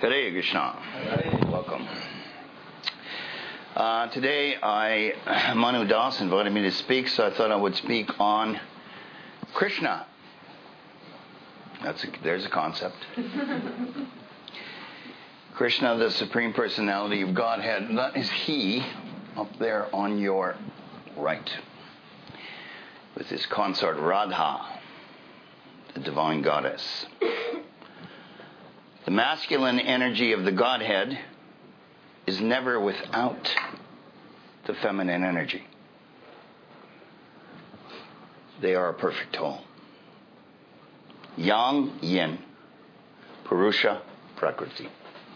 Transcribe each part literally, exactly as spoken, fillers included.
Hare Krishna. Welcome. Uh, today, I Manu Das invited me to speak, so I thought I would speak on Krishna. That's a, there's a concept. Krishna, the Supreme Personality of Godhead. That is He up there on your right, with his consort Radha, the divine goddess. The masculine energy of the Godhead is never without the feminine energy. They are a perfect whole. Yang, Yin, Purusha, Prakriti.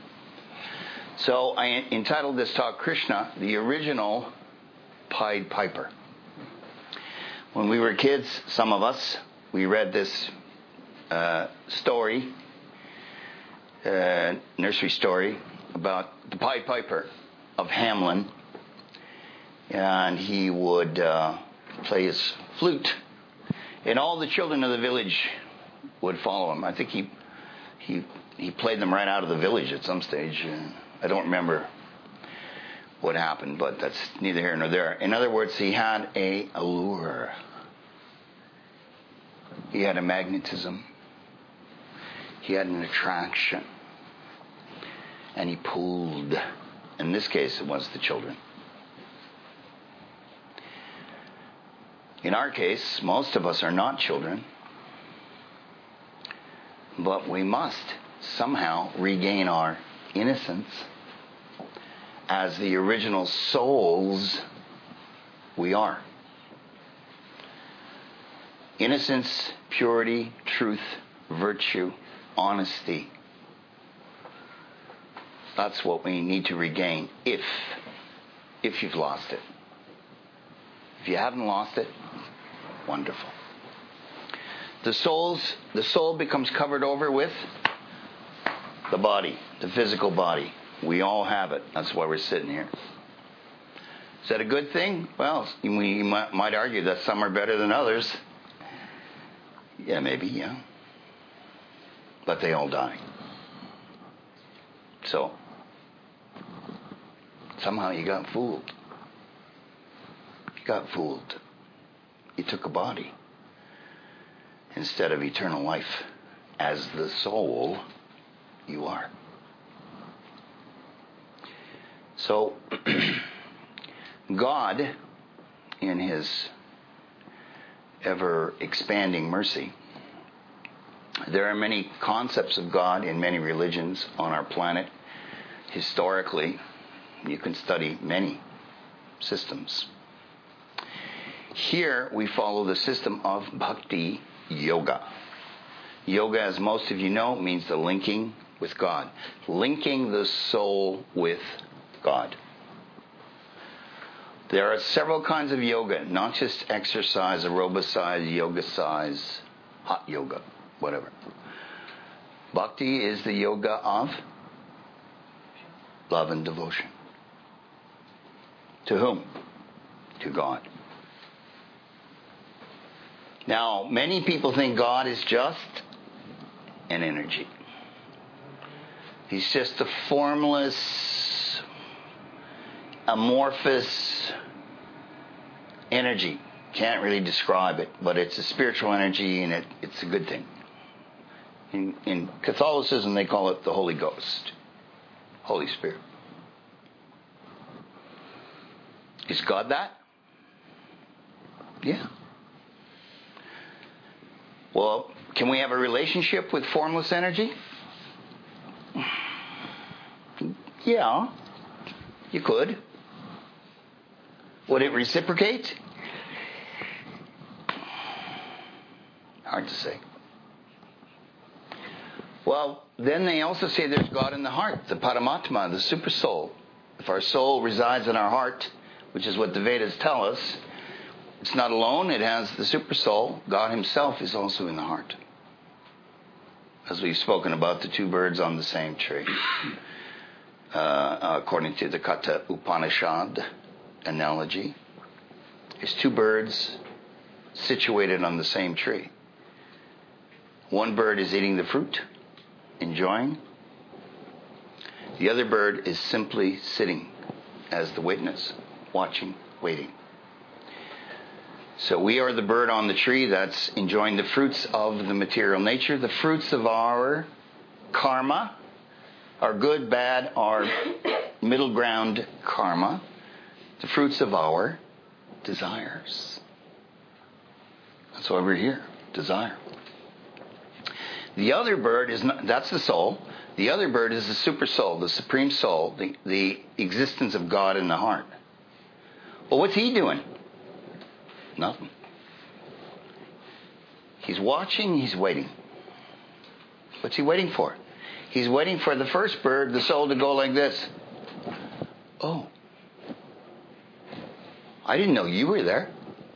So I entitled this talk, Krishna, the original Pied Piper. When we were kids, some of us, we read this uh, story, uh, nursery story, about the Pied Piper of Hamelin. And he would uh, play his flute. And all the children of the village would follow him. I think he he he played them right out of the village at some stage. Uh, I don't remember what happened, but that's neither here nor there. In other words, he had a allure. He had a magnetism. He had an attraction. And he pulled. In this case, it was the children. In our case, most of us are not children. But we must somehow regain our innocence as the original souls we are. Innocence, purity, truth, virtue, honesty. That's what we need to regain if, if you've lost it. If you haven't lost it, wonderful. The soul's, the soul becomes covered over with the body, the physical body. We all have it. That's why we're sitting here. Is that a good thing? Well, we might argue that some are better than others. Yeah, maybe, yeah. But they all die. So, somehow you got fooled. You got fooled. You took a body instead of eternal life as the soul you are. So, God, in his ever-expanding mercy, there are many concepts of God in many religions on our planet. Historically, you can study many systems. Here, we follow the system of Bhakti Yoga. Yoga, as most of you know, means the linking with God. Linking the soul with God. There are several kinds of yoga, not just exercise, aerobicise, yoga size, hot yoga, whatever. Bhakti is the yoga of love and devotion. To whom? To God. Now, many people think God is just an energy. He's just a formless, amorphous energy. Can't really describe it, but it's a spiritual energy and it, it's a good thing. In, in Catholicism, they call it the Holy Ghost, Holy Spirit. Is God that? Yeah. Well, can we have a relationship with formless energy? Yeah, you could. Would it reciprocate? Hard to say. Well, then they also say there's God in the heart, the Paramatma, the super soul. If our soul resides in our heart, which is what the Vedas tell us, it's not alone, it has the super soul. God himself is also in the heart. As we've spoken about the two birds on the same tree. Uh, according to the Katha Upanishad analogy, there's two birds situated on the same tree. One bird is eating the fruit, enjoying. The other bird is simply sitting as the witness, watching, waiting. So we are the bird on the tree that's enjoying the fruits of the material nature, the fruits of our karma, our good, bad, our middle ground karma, the fruits of our desires. That's why we're here, desire. The other bird is not, that's the soul. The other bird is the super soul, the supreme soul, the, the existence of God in the heart. Well, what's he doing? Nothing. He's watching, he's waiting. What's he waiting for? He's waiting for the first bird, the soul, to go like this. Oh, I didn't know you were there.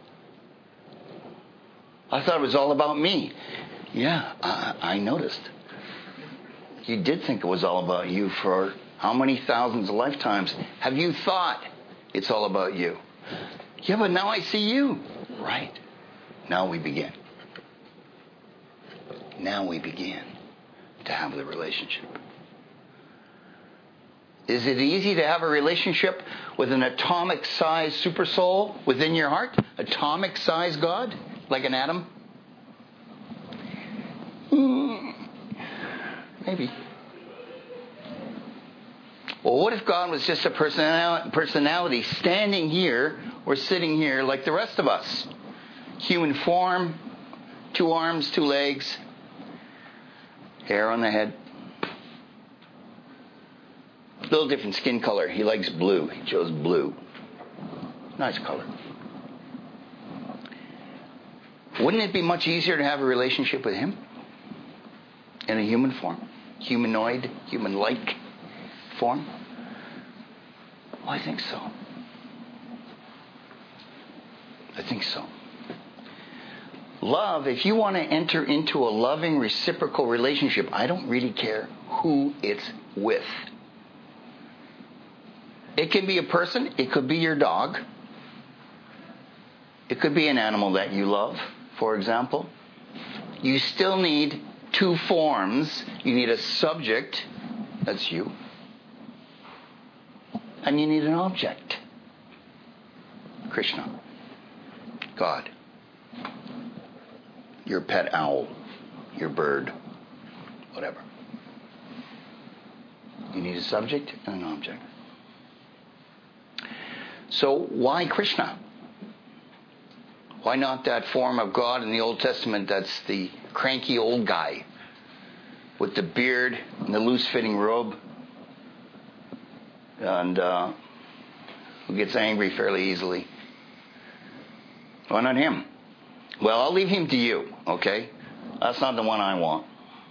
I thought it was all about me. Yeah, I, I noticed. You did think it was all about you for how many thousands of lifetimes have you thought it's all about you? Yeah, but now I see you. Right. Now we begin. Now we begin to have the relationship. Is it easy to have a relationship with an atomic-sized super soul within your heart? Atomic-sized God? Like an atom? Mm, maybe. Well, what if God was just a personality, personality standing here or sitting here like the rest of us? Human form, two arms, two legs, hair on the head. A little different skin color. He likes blue. He chose blue. Nice color. Wouldn't it be much easier to have a relationship with him? In a human form? Humanoid, human-like form? Well, I think so. I think so. Love, if you want to enter into a loving, reciprocal relationship, I don't really care who it's with. It can be a person. It could be your dog. It could be an animal that you love, for example. You still need two forms. You need a subject, that's you, and you need an object, Krishna, God, your pet owl, your bird, whatever. You need a subject and an object. So why Krishna? Why not that form of God in the Old Testament that's the cranky old guy with the beard and the loose-fitting robe and uh, who gets angry fairly easily? Why not him? Well, I'll leave him to you, okay? That's not the one I want.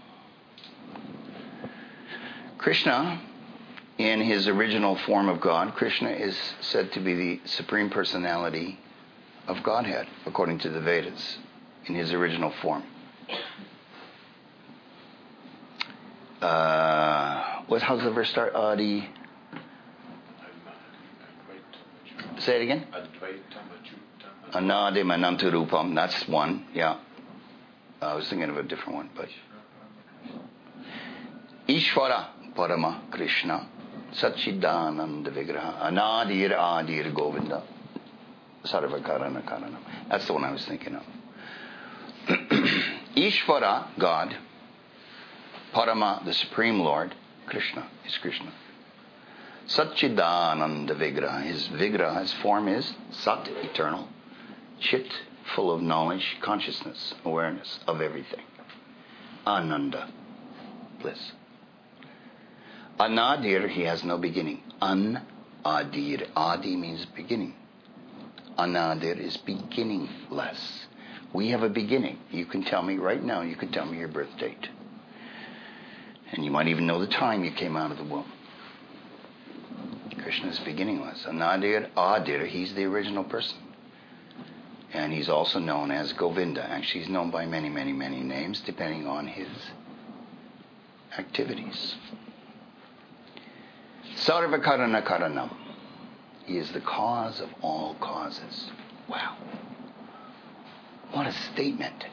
Krishna, in his original form of God, Krishna is said to be the Supreme Personality of Godhead, according to the Vedas, in his original form. Uh, what? How's the verse start? Adi. Say it again. Anadim Anantarupam. That's one. Yeah. I was thinking of a different one, but Ishvara Parama Krishna Satchidananda Vigraha Anadir Adir Govinda Sarvakarana Karanam. That's the one I was thinking of. Ishvara, God. Parama, the Supreme Lord. Krishna is Krishna. Satchidananda Vigraha. His Vigraha, his form is Sat, eternal. Chit, full of knowledge, consciousness, awareness of everything. Ananda, bliss. Anadir, he has no beginning. An-adir. Adi means beginning. Anadir is beginningless. We have a beginning. You can tell me right now, you can tell me your birth date. And you might even know the time you came out of the womb. Krishna is beginningless. Anadir, Adir, he's the original person. And he's also known as Govinda. Actually, he's known by many, many, many names, depending on his activities. Sarvakarana Karanam. He is the cause of all causes. Wow. What a statement.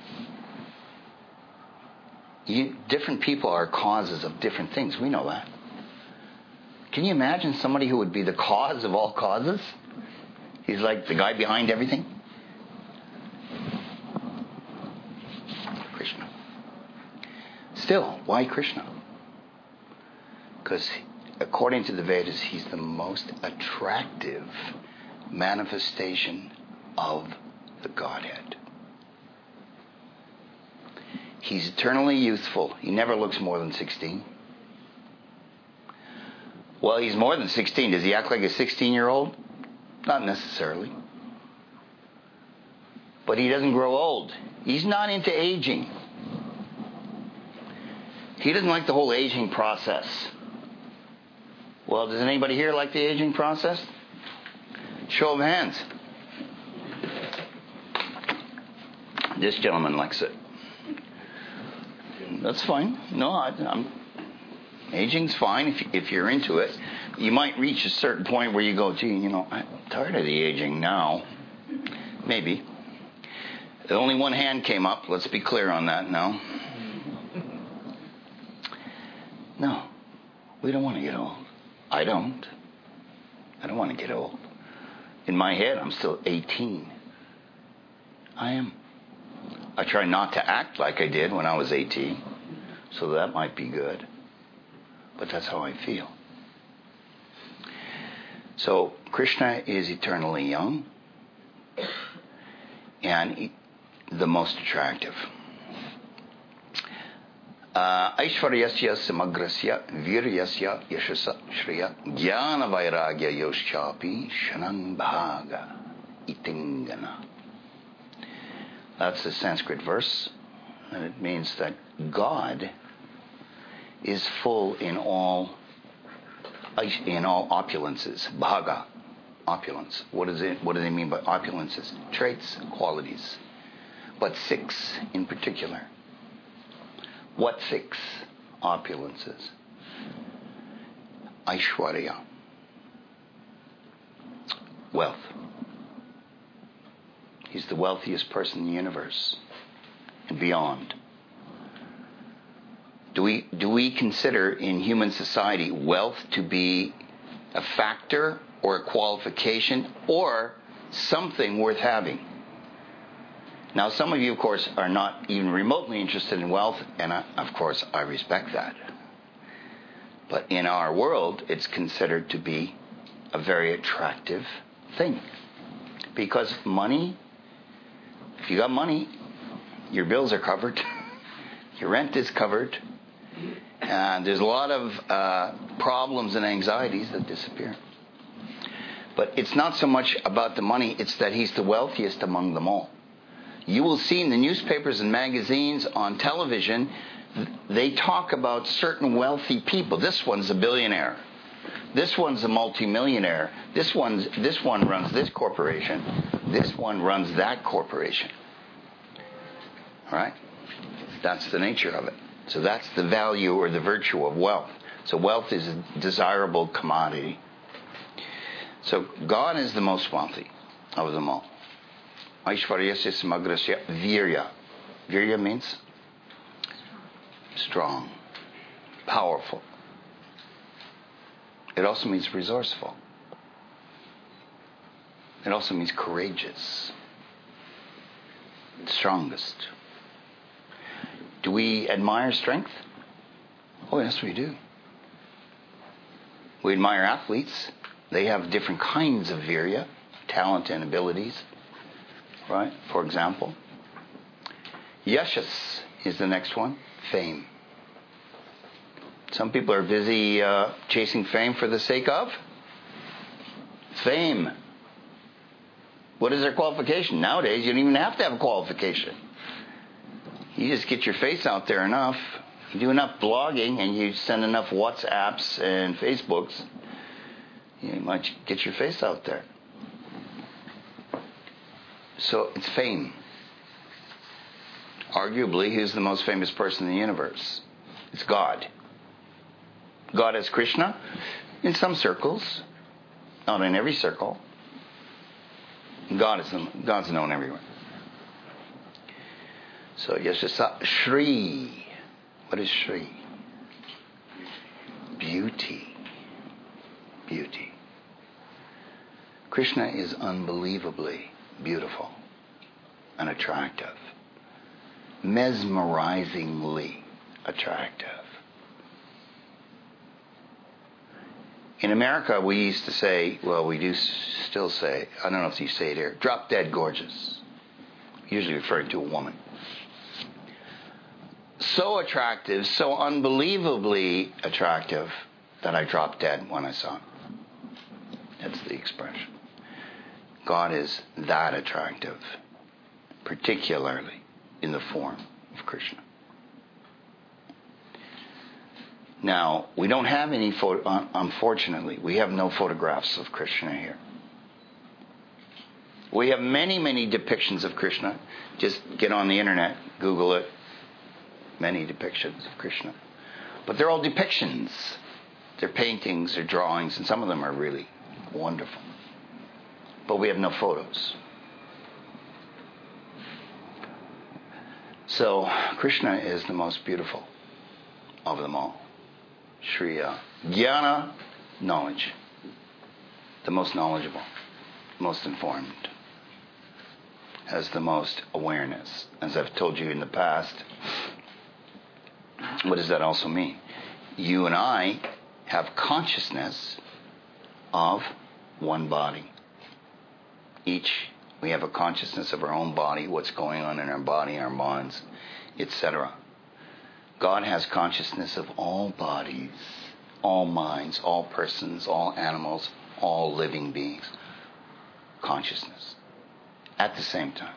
You, different people are causes of different things. We know that. Can you imagine somebody who would be the cause of all causes? He's like the guy behind everything. Krishna. Still, why Krishna? Because according to the Vedas, he's the most attractive manifestation of the Godhead. He's eternally youthful. He never looks more than sixteen. Well, he's more than sixteen. Does he act like a sixteen-year-old? Not necessarily. But he doesn't grow old. He's not into aging. He doesn't like the whole aging process. Well, does anybody here like the aging process? Show of hands. This gentleman likes it. That's fine. No, I, I'm... Aging's fine if, if you're into it. You might reach a certain point where you go, gee, you know, I'm tired of the aging now. Maybe. Only one hand came up. Let's be clear on that now. No. We don't want to get old. I don't. I don't want to get old. In my head, I'm still eighteen. I am. I try not to act like I did when I was eighteen. So that might be good. But that's how I feel. So Krishna is eternally young and the most attractive. Aishvaryasya samagrasya viryasya yashasa shriya jnana vairagya yoschapi shanang bhaga itingana. That's the Sanskrit verse, and it means that God is full in all in all opulences. Bhaga, opulence. What is it? What do they mean by opulences? Traits, qualities. But six in particular. What six opulences? Aishwarya. Wealth. He's the wealthiest person in the universe and beyond. Do we do we consider in human society wealth to be a factor or a qualification or something worth having? Now, some of you, of course, are not even remotely interested in wealth, and I, of course, I respect that. But in our world, it's considered to be a very attractive thing. Because money, if you got money, your bills are covered, your rent is covered, and there's a lot of uh, problems and anxieties that disappear. But it's not so much about the money, it's that he's the wealthiest among them all. You will see in the newspapers and magazines, on television, they talk about certain wealthy people. This one's a billionaire. This one's a multimillionaire. This one's this one runs this corporation. This one runs that corporation. All right? That's the nature of it. So that's the value or the virtue of wealth. So wealth is a desirable commodity. So God is the most wealthy of them all. Aishvaryasya samagrasya virya. Virya means strong, powerful. It also means resourceful. It also means courageous, strongest. Do we admire strength? Oh, yes, we do. We admire athletes. They have different kinds of virya, talent and abilities. Right? For example, yashas is the next one. Fame. Some people are busy uh, chasing fame for the sake of fame. What is their qualification? Nowadays, you don't even have to have a qualification. You just get your face out there enough. You do enough blogging and you send enough WhatsApps and Facebooks, you might get your face out there. So it's fame. Arguably, who's the most famous person in the universe? It's God. God is Krishna in some circles, not in every circle. God is God's known everywhere. So Yashasa Shri. What is Shri? Beauty. beauty. Krishna is unbelievably beautiful and attractive. Mesmerizingly attractive. In America, we used to say, well, we do still say, I don't know if you say it here, drop dead gorgeous. Usually referring to a woman. So attractive, so unbelievably attractive that I dropped dead when I saw it. That's the expression. God is that attractive, particularly in the form of Krishna. Now, we don't have any photo, unfortunately, we have no photographs of Krishna here. We have many, many depictions of Krishna. Just get on the internet, Google it. Many depictions of Krishna. But they're all depictions. They're paintings, they're drawings, and some of them are really wonderful. But we have no photos. So, Krishna is the most beautiful of them all. Shriya. Jnana, knowledge. The most knowledgeable, most informed. Has the most awareness. As I've told you in the past, what does that also mean? You and I have consciousness of one body. Each, we have a consciousness of our own body, what's going on in our body, our minds, et cetera. God has consciousness of all bodies, all minds, all persons, all animals, all living beings. Consciousness. At the same time.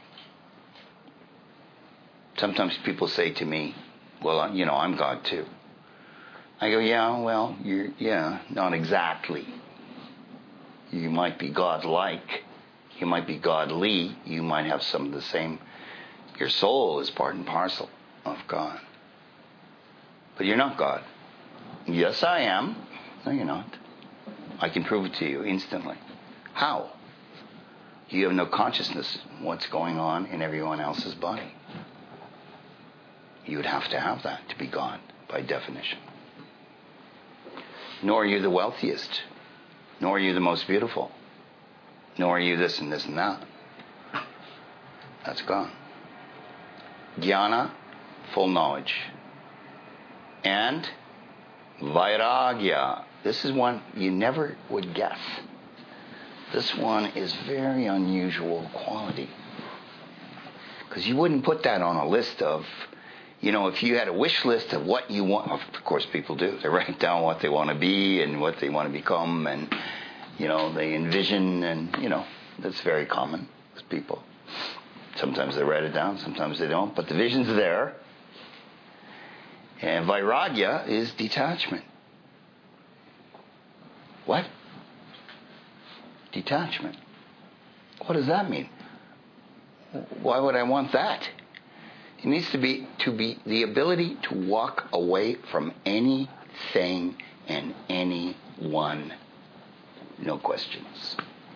Sometimes people say to me, well, you know, I'm God too. I go, yeah, well, you're, yeah, not exactly. You might be God-like. You might be godly. You might have some of the same. Your soul is part and parcel of God. But you're not God. Yes, I am. No, you're not. I can prove it to you instantly. How? You have no consciousness of what's going on in everyone else's body. You would have to have that to be God, by definition. Nor are you the wealthiest. Nor are you the most beautiful. Nor are you this and this and that. That's gone. Jnana, full knowledge. And Vairagya. This is one you never would guess. This one is very unusual quality. Because you wouldn't put that on a list of, you know, if you had a wish list of what you want, of course people do. They write down what they want to be and what they want to become, and, you know, they envision, and, you know, that's very common with people. Sometimes they write it down, sometimes they don't, but the vision's there. And Vairagya is detachment. What? Detachment. What does that mean? Why would I want that? It needs to be to be the ability to walk away from anything and anyone, no questions,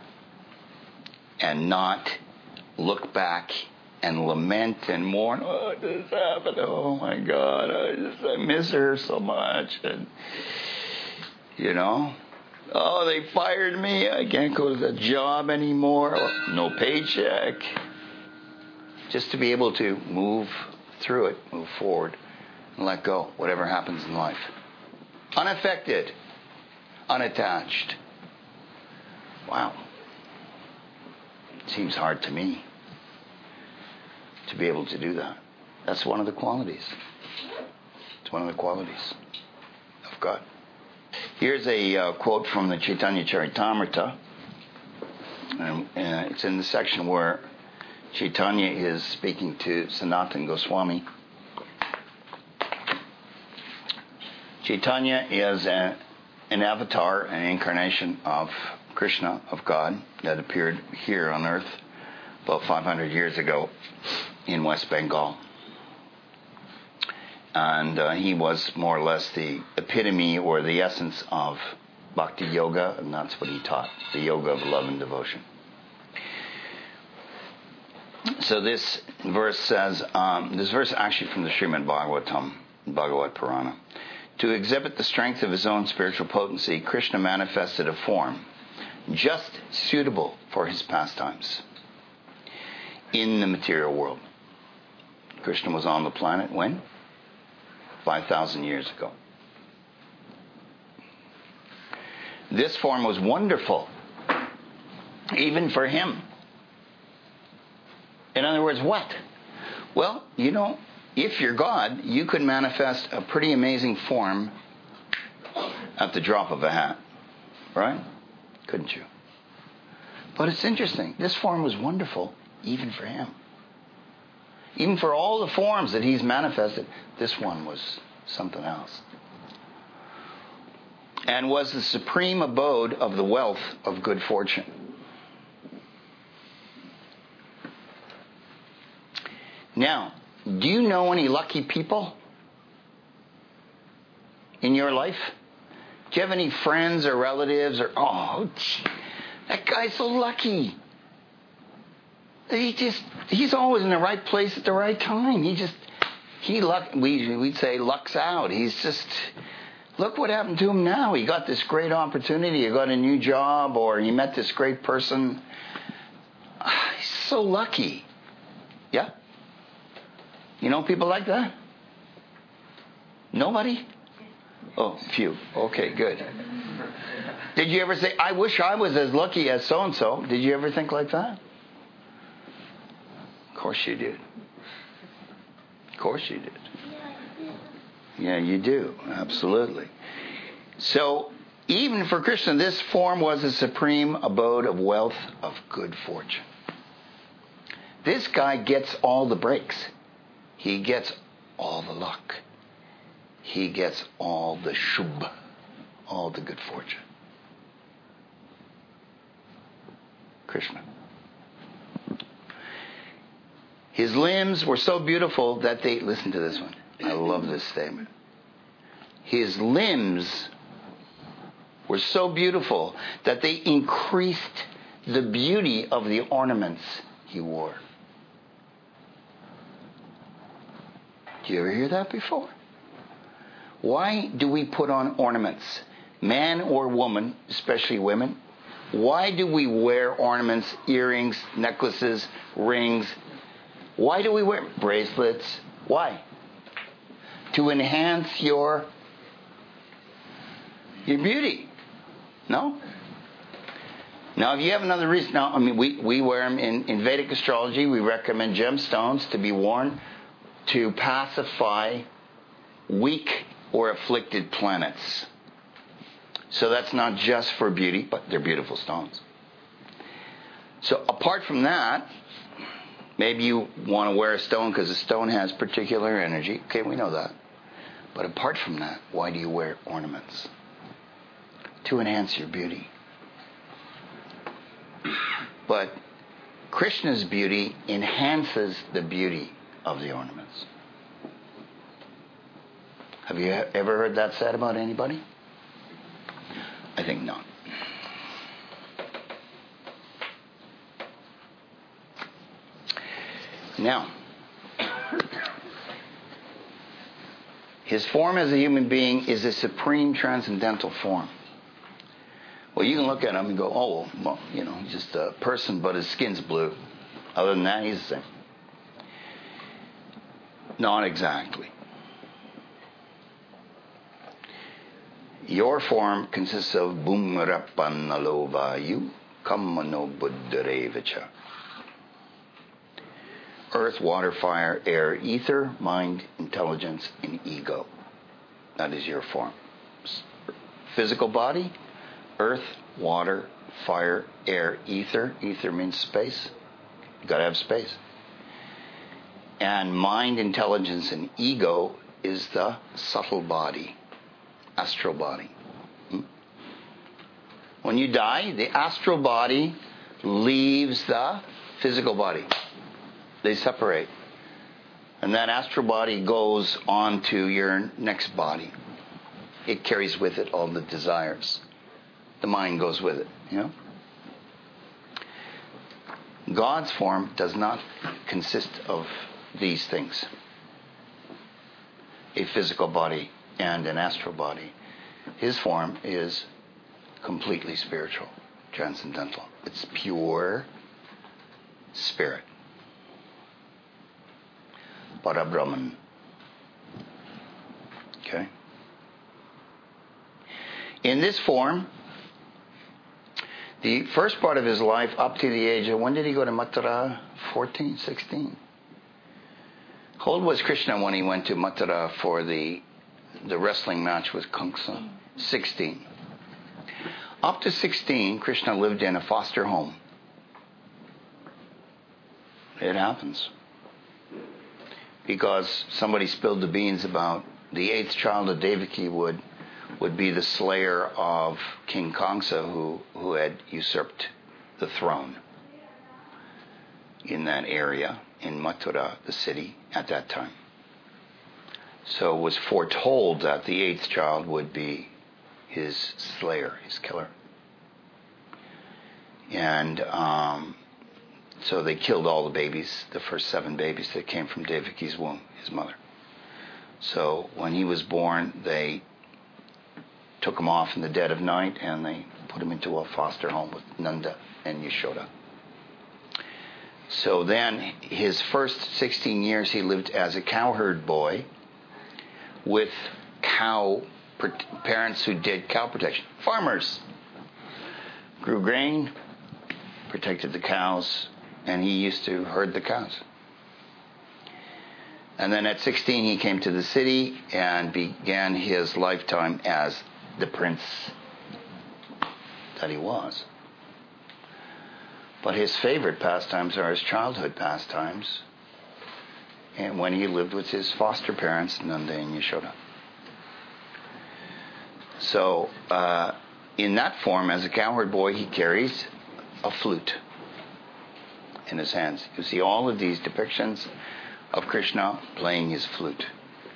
and not look back and lament and mourn. Oh, this happened. Oh my God, I just I miss her so much, and you know. Oh, they fired me. I can't go to the job anymore. No paycheck. Just to be able to move through it, move forward, and let go, whatever happens in life. Unaffected. Unattached. Wow. It seems hard to me to be able to do that. That's one of the qualities. It's one of the qualities of God. Here's a uh, quote from the Chaitanya Charitamrita. Um, uh, it's in the section where Chaitanya is speaking to Sanatana Goswami. Chaitanya is a, an avatar, an incarnation of Krishna, of God, that appeared here on earth about five hundred years ago in West Bengal. And uh, he was more or less the epitome or the essence of Bhakti Yoga, and that's what he taught, the yoga of love and devotion. So this verse says, um, this verse actually from the Srimad Bhagavatam, Bhagavad Purana. To exhibit the strength of his own spiritual potency, Krishna manifested a form just suitable for his pastimes in the material world. Krishna was on the planet when? five thousand years ago. This form was wonderful, even for him. In other words, what? Well, you know, if you're God, you could manifest a pretty amazing form at the drop of a hat. Right? Couldn't you? But it's interesting. This form was wonderful, even for him. Even for all the forms that he's manifested, this one was something else. And was the supreme abode of the wealth of good fortune. Now, do you know any lucky people in your life? Do you have any friends or relatives or, oh, gee, that guy's so lucky. He just, he's always in the right place at the right time. He just, he luck, we, we'd say lucks out. He's just, look what happened to him now. He got this great opportunity. He got a new job, or he met this great person. He's so lucky. Yeah? You know people like that? Nobody? Oh, few. Okay, good. Did you ever say, I wish I was as lucky as so-and-so? Did you ever think like that? Of course you did. Of course you did. Yeah, you do. Absolutely. So, even for Krishna, this form was a supreme abode of wealth of good fortune. This guy gets all the breaks. He gets all the luck. He gets all the shubh, all the good fortune. Krishna. His limbs were so beautiful that they, listen to this one. I love this statement. His limbs were so beautiful that they increased the beauty of the ornaments he wore. Do you ever hear that before? Why do we put on ornaments? Man or woman, especially women. Why do we wear ornaments, earrings, necklaces, rings? Why do we wear bracelets? Why? To enhance your, your beauty. No? Now, if you have another reason, now, I mean, we, we wear them in, in Vedic astrology. We recommend gemstones to be worn to pacify weak or afflicted planets. So that's not just for beauty, but they're beautiful stones. So apart from that, maybe you want to wear a stone because a stone has particular energy. Okay, we know that. But apart from that, why do you wear ornaments? To enhance your beauty. But Krishna's beauty enhances the beauty of the ornaments. Have you ever heard that said about anybody? I think not. Now, his form as a human being is a supreme transcendental form. Well, you can look at him and go, oh, well, you know, he's just a person, but his skin's blue. Other than that, he's the same. Not exactly. Your form consists of bhumrapannalovayu kammano buddharevacha. Earth, water, fire, air, ether, mind, intelligence, and ego. That is your form. Physical body, earth, water, fire, air, ether. Ether means space. You got to have space. And mind, intelligence, and ego is the subtle body, astral body. Hmm? When you die, the astral body leaves the physical body. They separate. And that astral body goes on to your next body. It carries with it all the desires. The mind goes with it, you know? God's form does not consist of these things. A physical body and an astral body. His form is completely spiritual, transcendental. It's pure spirit. Parabrahman. Okay? In this form, the first part of his life up to the age of, when did he go to Mathura? fourteen, sixteen? How old was Krishna when he went to Mathura for the the wrestling match with Kamsa? sixteen. Up to sixteen, Krishna lived in a foster home. It happens. Because somebody spilled the beans about the eighth child of Devaki would would be the slayer of King Kamsa, who, who had usurped the throne in that area, in Mathura, the city, at that time. So it was foretold that the eighth child would be his slayer, his killer. And um, so they killed all the babies, the first seven babies that came from Devaki's womb, his mother. So when he was born, they took him off in the dead of night and they put him into a foster home with Nanda and Yashoda. So then his first sixteen years he lived as a cowherd boy with cow parents who did cow protection. Farmers. Grew grain, protected the cows, and he used to herd the cows. And then at sixteen he came to the city and began his lifetime as the prince that he was. But his favorite pastimes are his childhood pastimes, and when he lived with his foster parents, Nanda and Yashoda. So, uh, in that form, as a cowherd boy, he carries a flute in his hands. You see all of these depictions of Krishna playing his flute.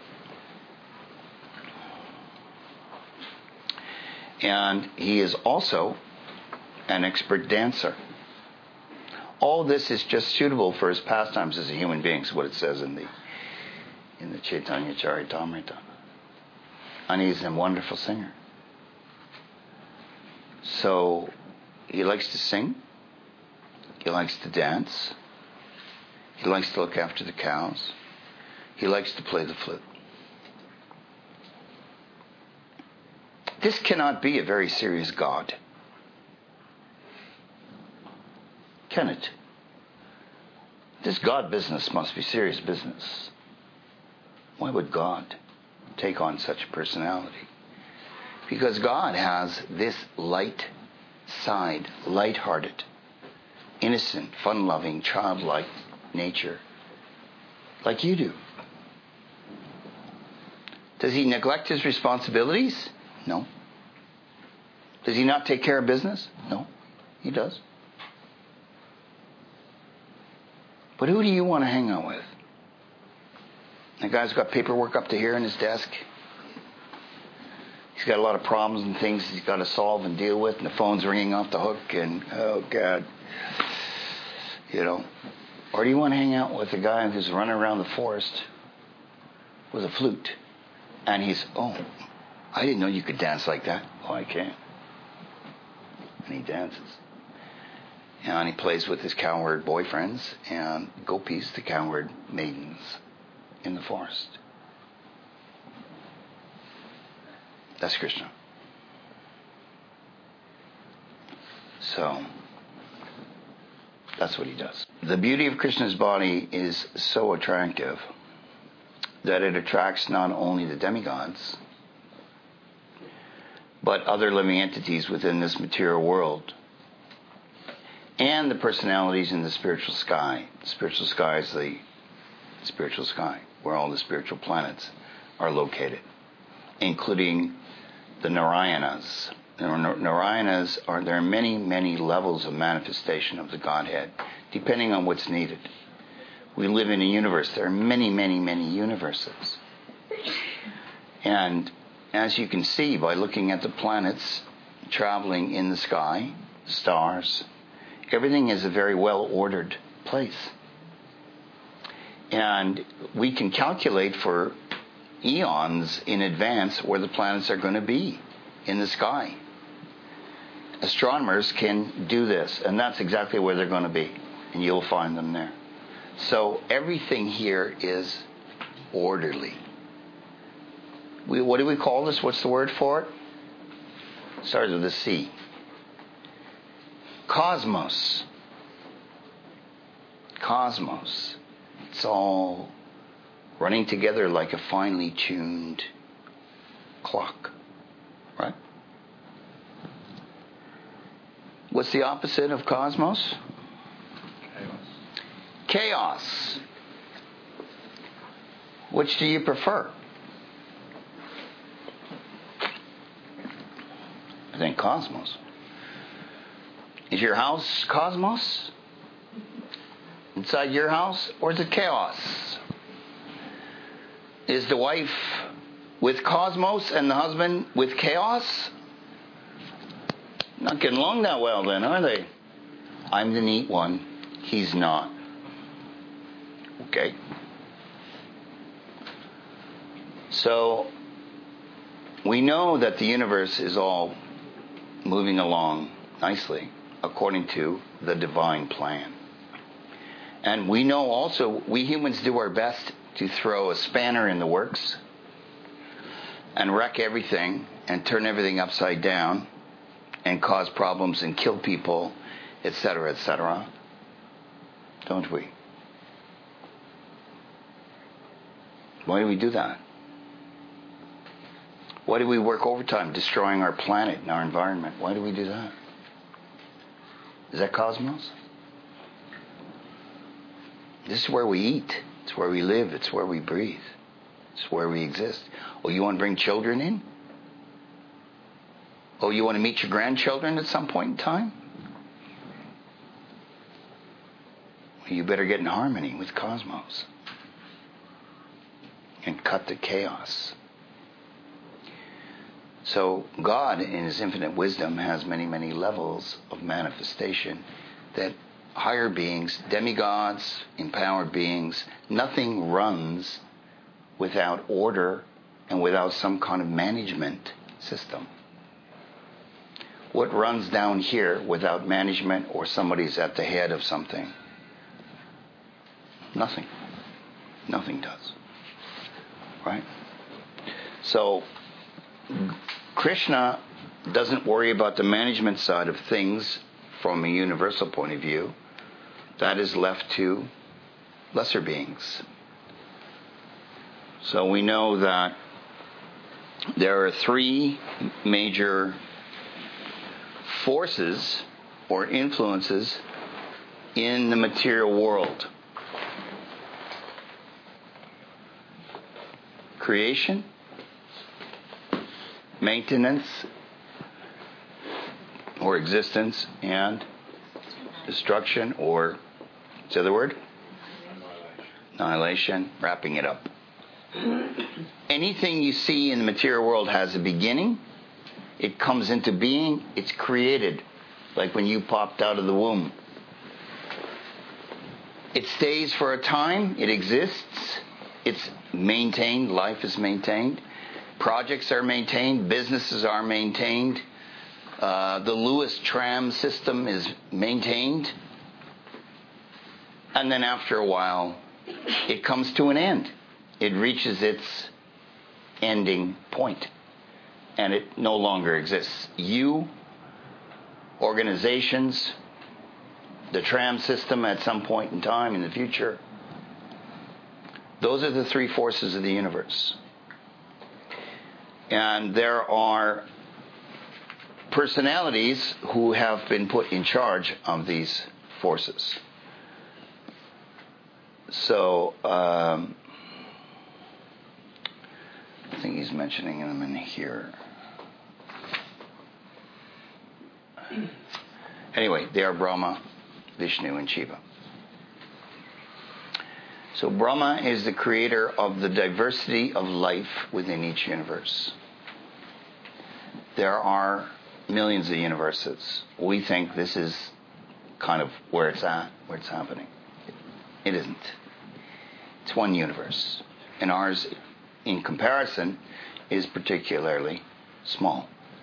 And he is also an expert dancer. All this is just suitable for his pastimes as a human being, is what it says in the in the Chaitanya Charitamrita. And he's a wonderful singer. So he likes to sing. He likes to dance. He likes to look after the cows. He likes to play the flute. This cannot be a very serious God. Can it? This God business must be serious business. Why would God take on such a personality? Because God has this light side, light-hearted, innocent, fun-loving, childlike nature, like you do. Does he neglect his responsibilities? No. Does he not take care of business? No, he does. But who do you want to hang out with? The guy's got paperwork up to here in his desk. He's got a lot of problems and things he's got to solve and deal with, and the phone's ringing off the hook, and oh God, you know. Or do you want to hang out with a guy who's running around the forest with a flute, and he's, oh, I didn't know you could dance like that. Oh, I can. And he dances. And he plays with his cowherd boyfriends and gopis, the cowherd maidens in the forest. That's Krishna. So, that's what he does. The beauty of Krishna's body is so attractive that it attracts not only the demigods, but other living entities within this material world, and the personalities in the spiritual sky. The spiritual sky is the spiritual sky, where all the spiritual planets are located, including the Narayanas. The Narayanas are, there are many, many levels of manifestation of the Godhead, depending on what's needed. We live in a universe. There are many, many, many universes. And as you can see by looking at the planets traveling in the sky, stars, everything is a very well-ordered place. And we can calculate for eons in advance where the planets are going to be in the sky. Astronomers can do this, and that's exactly where they're going to be, and you'll find them there. So everything here is orderly. We, what do we call this? What's the word for it? It starts with a C. Cosmos. Cosmos. It's all running together like a finely tuned clock. Right? What's the opposite of cosmos? Chaos. Chaos. Which do you prefer? I think cosmos. Is your house cosmos? Inside your house? Or is it chaos? Is the wife with cosmos and the husband with chaos? Not getting along that well then, are they? I'm the neat one. He's not. Okay. So, we know that the universe is all moving along nicely according to the divine plan. And we know also, we humans do our best to throw a spanner in the works and wreck everything and turn everything upside down and cause problems and kill people, et cetera, et cetera. Don't we? Why do we do that? Why do we work overtime destroying our planet and our environment? Why do we do that? Is that cosmos? This is where we eat. It's where we live. It's where we breathe. It's where we exist. Oh, you want to bring children in? Oh, you want to meet your grandchildren at some point in time? Well, you better get in harmony with cosmos and cut the chaos. So God, in His infinite wisdom, has many, many levels of manifestation that higher beings, demigods, empowered beings, nothing runs without order and without some kind of management system. What runs down here without management or somebody's at the head of something? Nothing. Nothing does. Right? So, Krishna doesn't worry about the management side of things from a universal point of view. That is left to lesser beings. So we know that there are three major forces or influences in the material world. Creation, maintenance or existence, and destruction or, what's the other word? Annihilation, wrapping it up. Anything you see in the material world has a beginning. It comes into being. It's created, like when you popped out of the womb. It stays for a time. It exists. It's maintained. Life is maintained. Projects are maintained. Businesses are maintained. Uh, the Lewis tram system is maintained. And then after a while, it comes to an end. It reaches its ending point. And it no longer exists. You, organizations, the tram system at some point in time in the future, those are the three forces of the universe. And there are personalities who have been put in charge of these forces. So, um, I think he's mentioning them in here. Anyway, they are Brahma, Vishnu, and Shiva. So Brahma is the creator of the diversity of life within each universe. There are millions of universes. We think this is kind of where it's at, where it's happening. It isn't. It's one universe. And ours in comparison, is particularly small.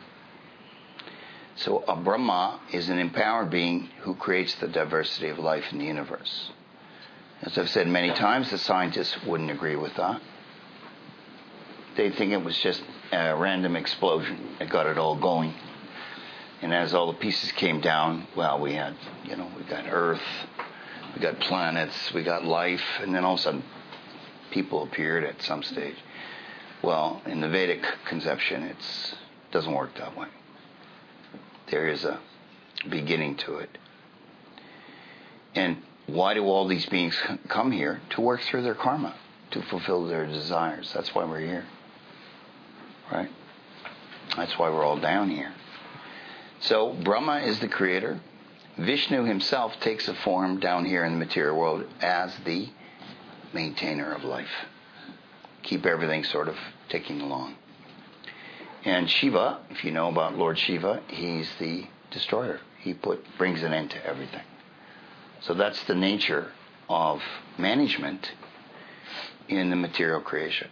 So a Brahma is an empowered being who creates the diversity of life in the universe. As I've said many times, the scientists wouldn't agree with that. They think it was just a random explosion that got it all going. And as all the pieces came down, well, we had, you know, we got Earth, we got planets, we got life, and then all of a sudden people appeared at some stage. Well, in the Vedic conception, it doesn't work that way. There is a beginning to it. And why do all these beings come here? To work through their karma, to fulfill their desires. That's why we're here. Right? That's why we're all down here. So Brahma is the creator. Vishnu himself takes a form down here in the material world as the maintainer of life. Keep everything sort of ticking along. And Shiva, if you know about Lord Shiva, he's the destroyer. He put brings an end to everything. So that's the nature of management in the material creation.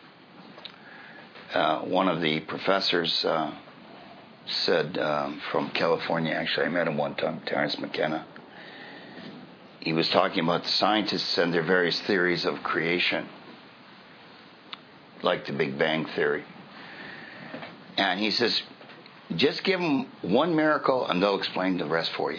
Uh, one of the professors uh, said um, from California, actually I met him one time, Terence McKenna. He was talking about the scientists and their various theories of creation, like the Big Bang Theory. And he says, just give them one miracle and they'll explain the rest for you.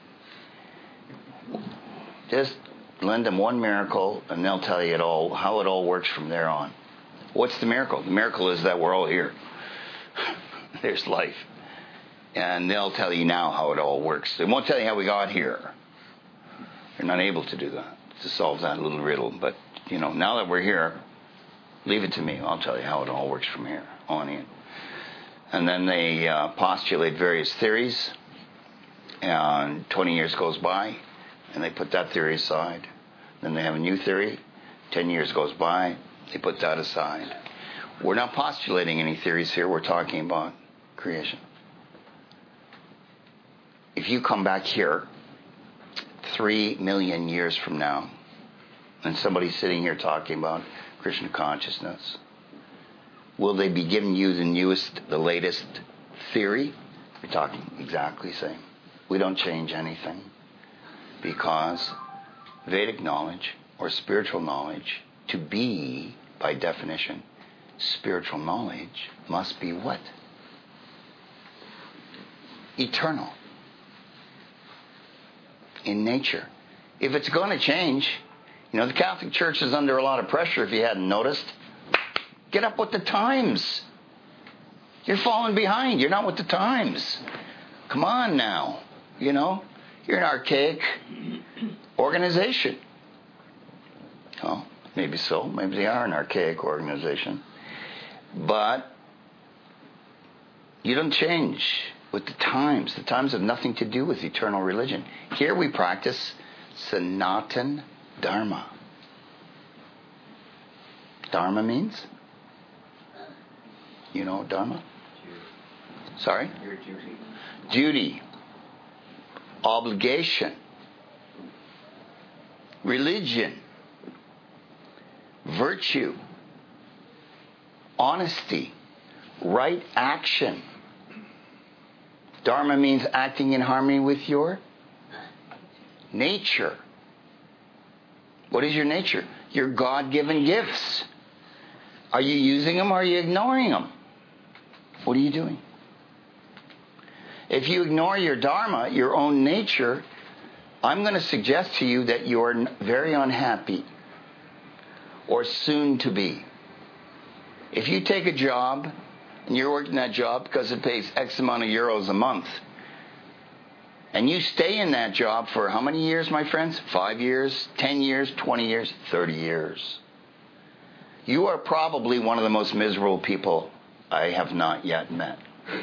Just lend them one miracle and they'll tell you it all, how it all works from there on. What's the miracle? The miracle is that we're all here. There's life. And they'll tell you now how it all works. They won't tell you how we got here. They're not able to do that, to solve that little riddle. But, you know, now that we're here, leave it to me. I'll tell you how it all works from here on in. And then they uh, postulate various theories. And twenty years goes by, and they put that theory aside. Then they have a new theory. Ten years goes by, they put that aside. We're not postulating any theories here. We're talking about creation. If you come back here three million years from now, and somebody's sitting here talking about Krishna consciousness, will they be giving you the newest, the latest theory? We're talking exactly the same. We don't change anything because Vedic knowledge or spiritual knowledge, to be, by definition, spiritual knowledge, must be what? Eternal. In nature. If it's going to change, you know, the Catholic Church is under a lot of pressure, if you hadn't noticed. Get up with the times. You're falling behind. You're not with the times. Come on now. You know, you're an archaic organization. Oh, maybe so. Maybe they are an archaic organization. But you don't change with the times. The times have nothing to do with eternal religion. Here we practice Sanatan Dharma. Dharma means? You know what Dharma? Duty. Sorry? Your duty. Duty. Obligation. Religion. Virtue. Honesty. Right action. Dharma means acting in harmony with your nature. What is your nature? Your God-given gifts. Are you using them or are you ignoring them? What are you doing? If you ignore your Dharma, your own nature, I'm going to suggest to you that you're very unhappy or soon to be. If you take a job and you're working that job because it pays X amount of euros a month, and you stay in that job for how many years, my friends? Five years, ten years, twenty years, thirty years. You are probably one of the most miserable people I have not yet met.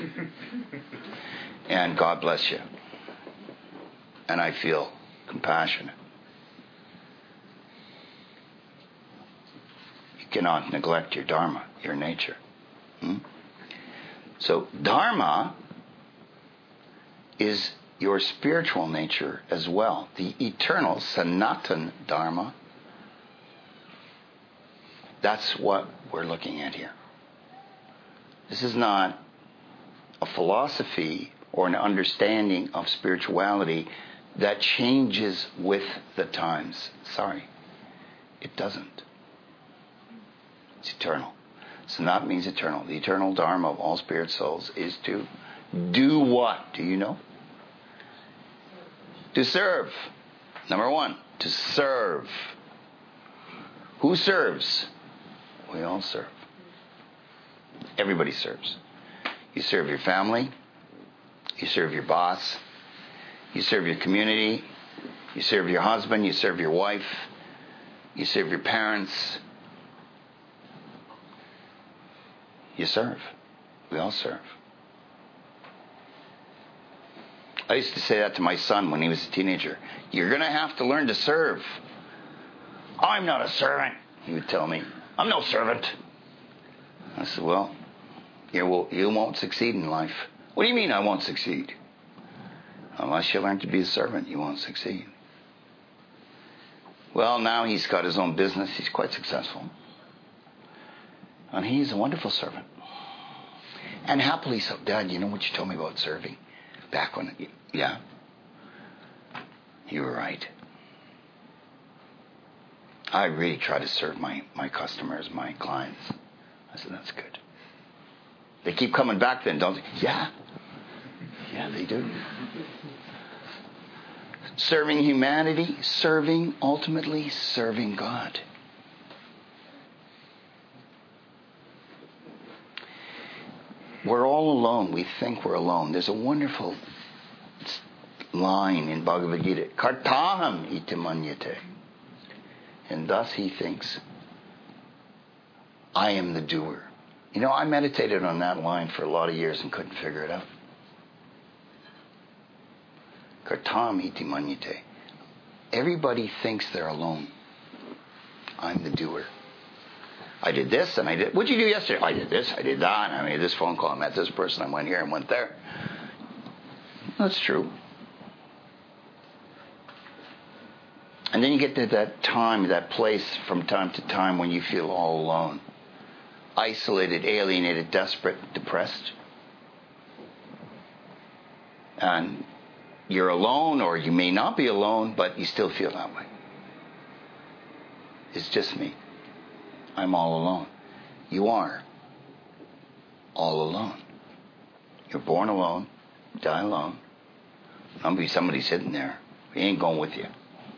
And God bless you. And I feel compassionate. You cannot neglect your Dharma, your nature. Hmm? So Dharma is your spiritual nature as well. The eternal Sanatan Dharma That's what we're looking at here. This is not a philosophy or an understanding of spirituality that changes with the times. Sorry, it doesn't. It's eternal. So that means eternal. The eternal dharma of all spirit souls is to do what? Do you know? To serve. Number one, to serve. Who serves? We all serve. Everybody serves. You serve your family. You serve your boss. You serve your community. You serve your husband. You serve your wife. You serve your parents. You serve. We all serve. I used to say that to my son when he was a teenager. You're going to have to learn to serve. I'm not a servant, he would tell me. I'm no servant. I said, well, you, will, you won't succeed in life. What do you mean I won't succeed? Unless you learn to be a servant, you won't succeed. Well, now he's got his own business. He's quite successful. And he's a wonderful servant. And happily so. Dad, you know what you told me about serving? Back when, yeah. You were right. I really try to serve my, my customers, my clients. I said, that's good. They keep coming back then, don't they? Yeah. Yeah, they do. Serving humanity, serving, ultimately serving God. We're all alone. We think we're alone. There's a wonderful line in Bhagavad Gita. Kartaham iti manyate. And thus he thinks, I am the doer. You know, I meditated on that line for a lot of years and couldn't figure it out. Kartam iti manyate. Everybody thinks they're alone. I'm the doer. I did this and I did... What'd you do yesterday? I did this, I did that. I made this phone call, I met this person, I went here and went there. That's true. And then you get to that time, that place from time to time when you feel all alone. Isolated, alienated, desperate, depressed. And you're alone, or you may not be alone, but you still feel that way. It's just me. I'm all alone. You are all alone. You're born alone, die alone. There'll be somebody sitting there. He ain't going with you.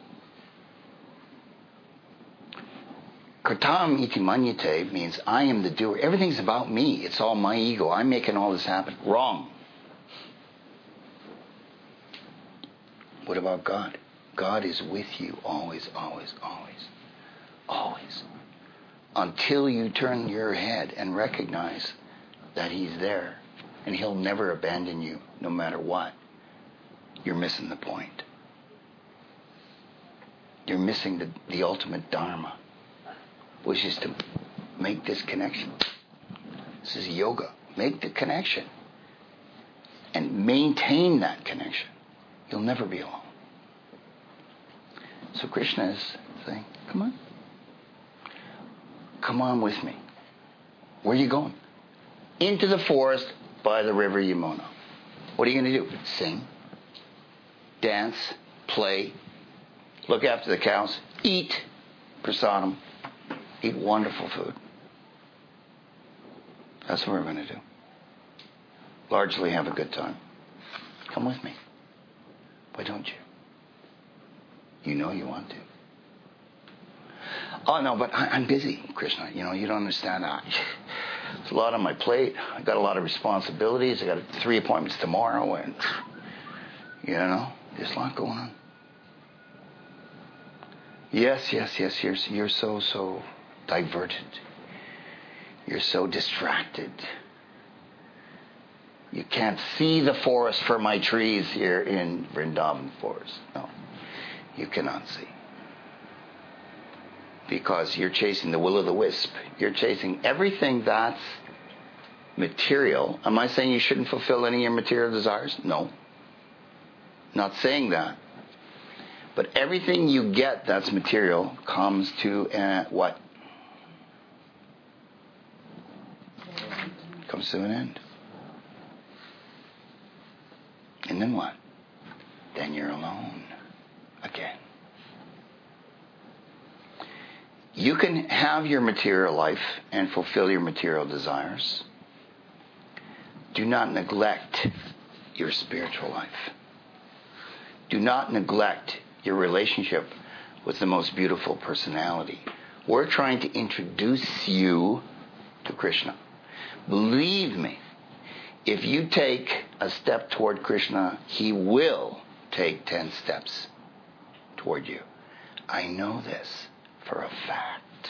Kartam iti manyate means I am the doer. Everything's about me. It's all my ego. I'm making all this happen. Wrong. What about God? God is with you always, always, always. Always. Until you turn your head and recognize that He's there. And He'll never abandon you, no matter what. You're missing the point. You're missing the, the ultimate dharma, which is to make this connection. This is yoga. Make the connection. And maintain that connection. You'll never be alone. So Krishna is saying, come on. Come on with me. Where are you going? Into the forest by the river Yamuna. What are you going to do? Sing, dance, play, look after the cows, eat prasadam, eat wonderful food. That's what we're going to do. Largely have a good time. Come with me. Why don't you? You know you want to. Oh, no, but I, I'm busy, Krishna. You know, you don't understand that. There's a lot on my plate. I got a lot of responsibilities. I got three appointments tomorrow, and, you know, there's a lot going on. Yes, yes, yes, you're, you're so, so diverted. You're so distracted. You can't see the forest for my trees here in Vrindavan Forest. No, you cannot see. Because you're chasing the will-o'-the-wisp. You're chasing everything that's material. Am I saying you shouldn't fulfill any of your material desires? No. Not saying that. But everything you get that's material comes to uh, what? comes to an end. And then what? Then you're alone again. You can have your material life and fulfill your material desires. Do not neglect your spiritual life. Do not neglect your relationship with the most beautiful personality. We're trying to introduce you to Krishna. Believe me, if you take a step toward Krishna, he will take ten steps toward you. I know this for a fact.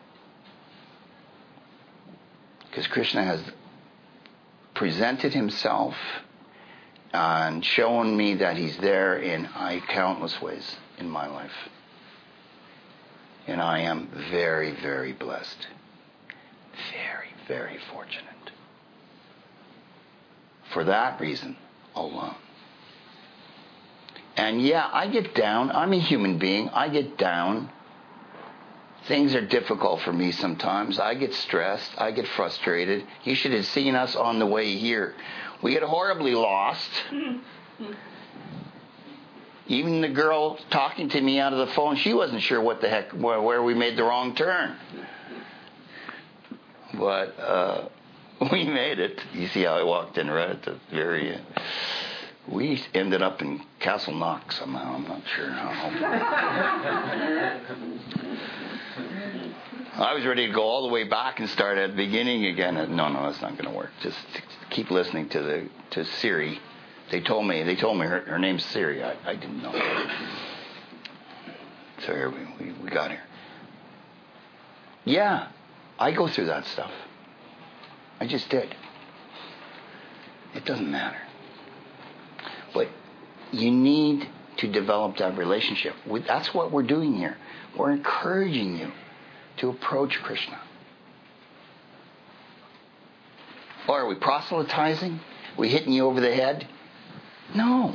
Because Krishna has presented himself and shown me that he's there in I countless ways in my life. And I am very, very blessed. Very, very fortunate. For that reason alone. And yeah, I get down. I'm a human being. I get down. Things are difficult for me sometimes. I get stressed. I get frustrated. You should have seen us on the way here. We get horribly lost. Even the girl talking to me out of the phone, she wasn't sure what the heck, where, where we made the wrong turn. But uh, we made it. You see how I walked in right at the very end. We ended up in Castle Knock somehow. I'm not sure how. I was ready to go all the way back and start at the beginning again. No, no, that's not going to work. Just keep listening to the to Siri. They told me. They told me her, her name's Siri. I, I didn't know. So here we, we we got here. Yeah, I go through that stuff. I just did. It doesn't matter. But you need to develop that relationship. That's what we're doing here. We're encouraging you to approach Krishna. Or are we proselytizing? Are we hitting you over the head? No.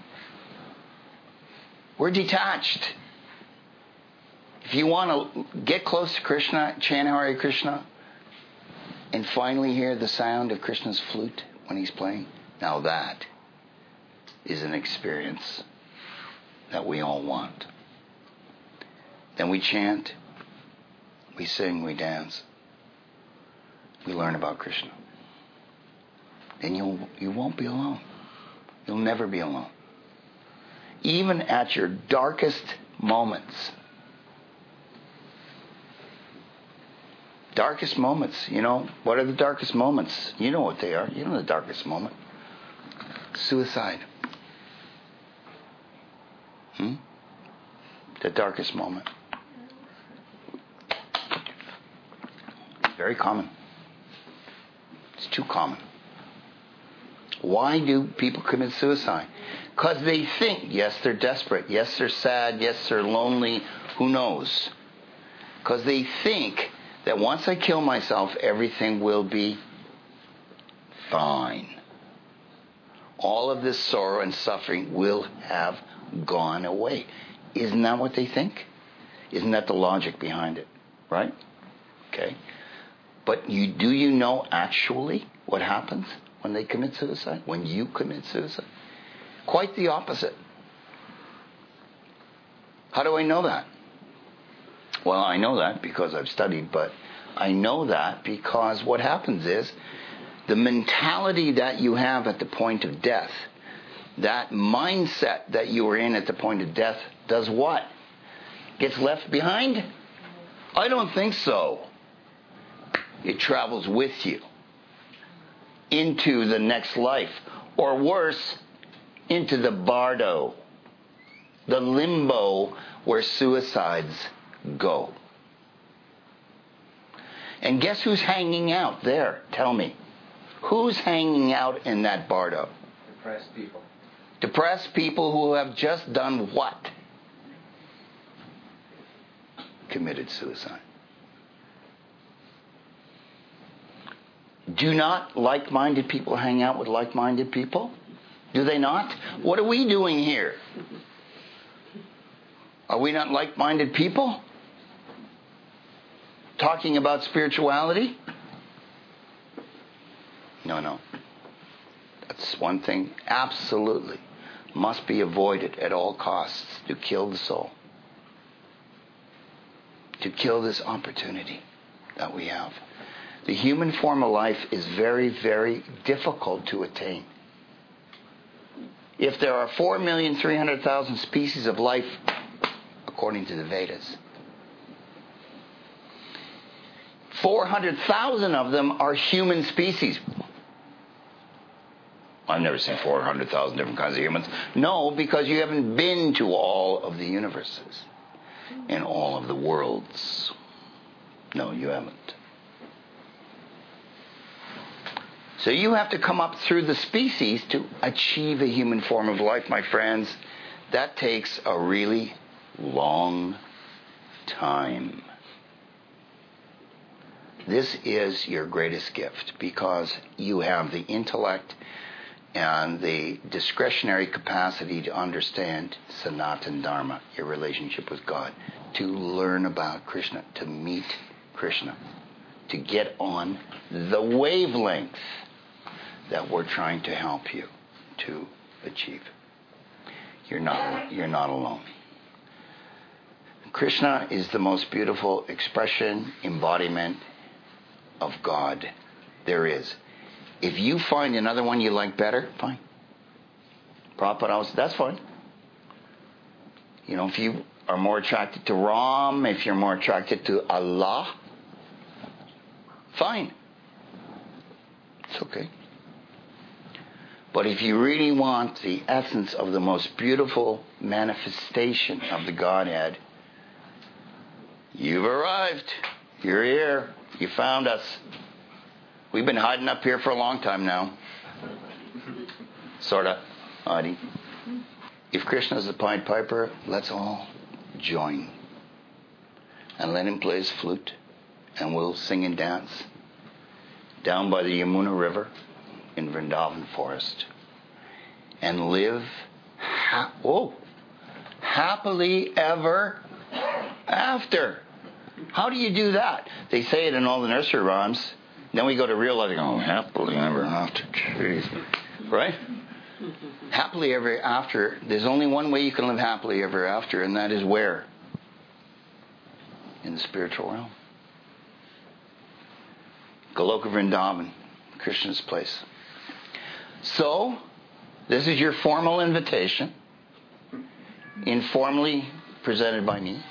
We're detached. If you want to get close to Krishna, chant Hare Krishna, and finally hear the sound of Krishna's flute when he's playing, now that is an experience that we all want. Then we chant, we sing, we dance, we learn about Krishna. Then you'll, you won't be alone. You'll never be alone. Even at your darkest moments. Darkest moments, you know, what are the darkest moments? You know what they are. You know the darkest moment. Suicide. Hmm? The darkest moment. Very common. It's too common. Why do people commit suicide? Because they think, yes, they're desperate. Yes, they're sad. Yes, they're lonely. Who knows? Because they think that once I kill myself, everything will be fine. All of this sorrow and suffering will have gone away. Isn't that what they think? Isn't that the logic behind it? Right? Okay. But you do you know actually what happens when they commit suicide? When you commit suicide? Quite the opposite. How do I know that? Well, I know that because I've studied, but I know that because what happens is the mentality that you have at the point of death, that mindset that you were in at the point of death, does what? Gets left behind? I don't think so. It travels with you into the next life, or worse, into the bardo, the limbo where suicides go. And guess who's hanging out there? Tell me. Who's hanging out in that bardo? Depressed people. Depressed people who have just done what? Committed suicide. Do not like-minded people hang out with like-minded people? Do they not? What are we doing here? Are we not like-minded people? Talking about spirituality? No, no. That's one thing absolutely must be avoided at all costs, to kill the soul. To kill this opportunity that we have. The human form of life is very, very difficult to attain. If there are four million three hundred thousand species of life, according to the Vedas, four hundred thousand of them are human species. I've never seen four hundred thousand different kinds of humans. No, because you haven't been to all of the universes and all of the worlds. No, you haven't. So you have to come up through the species to achieve a human form of life, my friends. That takes a really long time. This is your greatest gift because you have the intellect and the discretionary capacity to understand Sanatana Dharma, your relationship with God, to learn about Krishna, to meet Krishna, to get on the wavelength that we're trying to help you to achieve. You're not, you're not alone. Krishna is the most beautiful expression, embodiment of God there is. If you find another one you like better, fine. Prabhupada, that's fine. You know, if you are more attracted to Ram, if you're more attracted to Allah, fine. It's okay. But if you really want the essence of the most beautiful manifestation of the Godhead, you've arrived. You're here. You found us. We've been hiding up here for a long time now. Sorta, Adi. If Krishna is the Pied Piper, let's all join. And let him play his flute. And we'll sing and dance down by the Yamuna River in Vrindavan forest. And live ha- oh, happily ever after. How do you do that? They say it in all the nursery rhymes. Then we go to real life and go, oh, happily ever after. Jeez. Right? Happily ever after. There's only one way you can live happily ever after, and that is where? In the spiritual realm. Goloka Vrindavan, Krishna's place. So, this is your formal invitation, informally presented by me.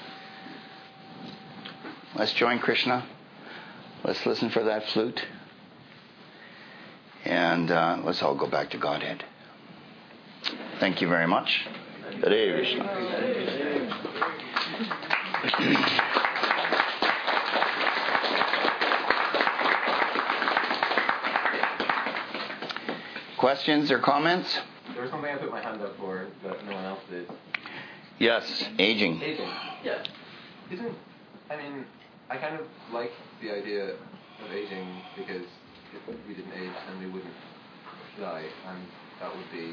Let's join Krishna. Let's listen for that flute. And uh, let's all go back to Godhead. Thank you very much. Hare Krishna. Questions or comments? There was something I put my hand up for that no one else did. Yes, aging. Aging, yeah. Isn't, I mean, I kind of like the idea of aging because if we didn't age, then we wouldn't die, and that would be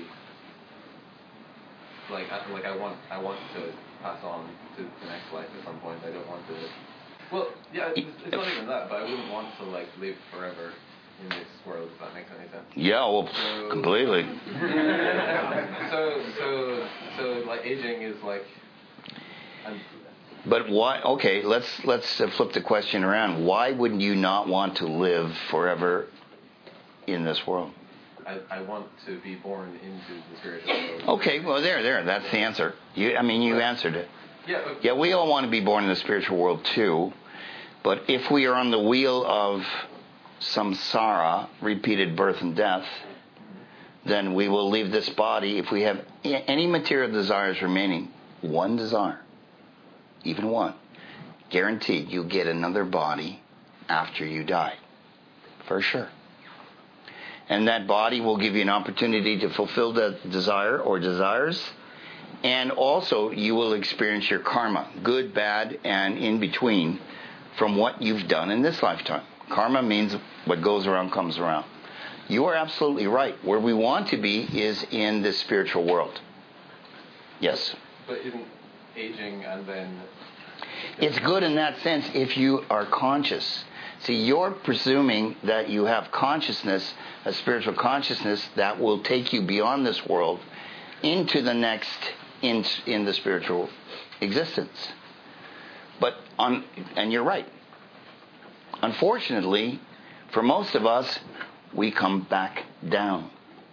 like, I, like I want, I want to pass on to the next life at some point. I don't want to. Well, yeah, it's, it's not even that, but I wouldn't want to like live forever in this world, if that makes any sense. Yeah, well, so, completely. so, so, so, like aging is like. I'm, But why? Okay, let's let's flip the question around. Why wouldn't you not want to live forever in this world? I, I want to be born into the spiritual world. Okay, well, there, there. That's the answer. You, I mean, you answered it. Yeah. Okay. Yeah, we all want to be born in the spiritual world too. But if we are on the wheel of samsara, repeated birth and death, then we will leave this body. If we have any material desires remaining, one desire. Even one. Guaranteed you'll get another body after you die. For sure. And that body will give you an opportunity to fulfill that desire or desires. And also you will experience your karma, good, bad, and in between, from what you've done in this lifetime. Karma means what goes around comes around. You are absolutely right. Where we want to be is in the spiritual world. Yes. But isn't aging and then... It's good in that sense if you are conscious See, you're presuming that you have consciousness, a spiritual consciousness that will take you beyond this world into the next in in the spiritual existence. But on and you're right. Unfortunately, for most of us, we come back down.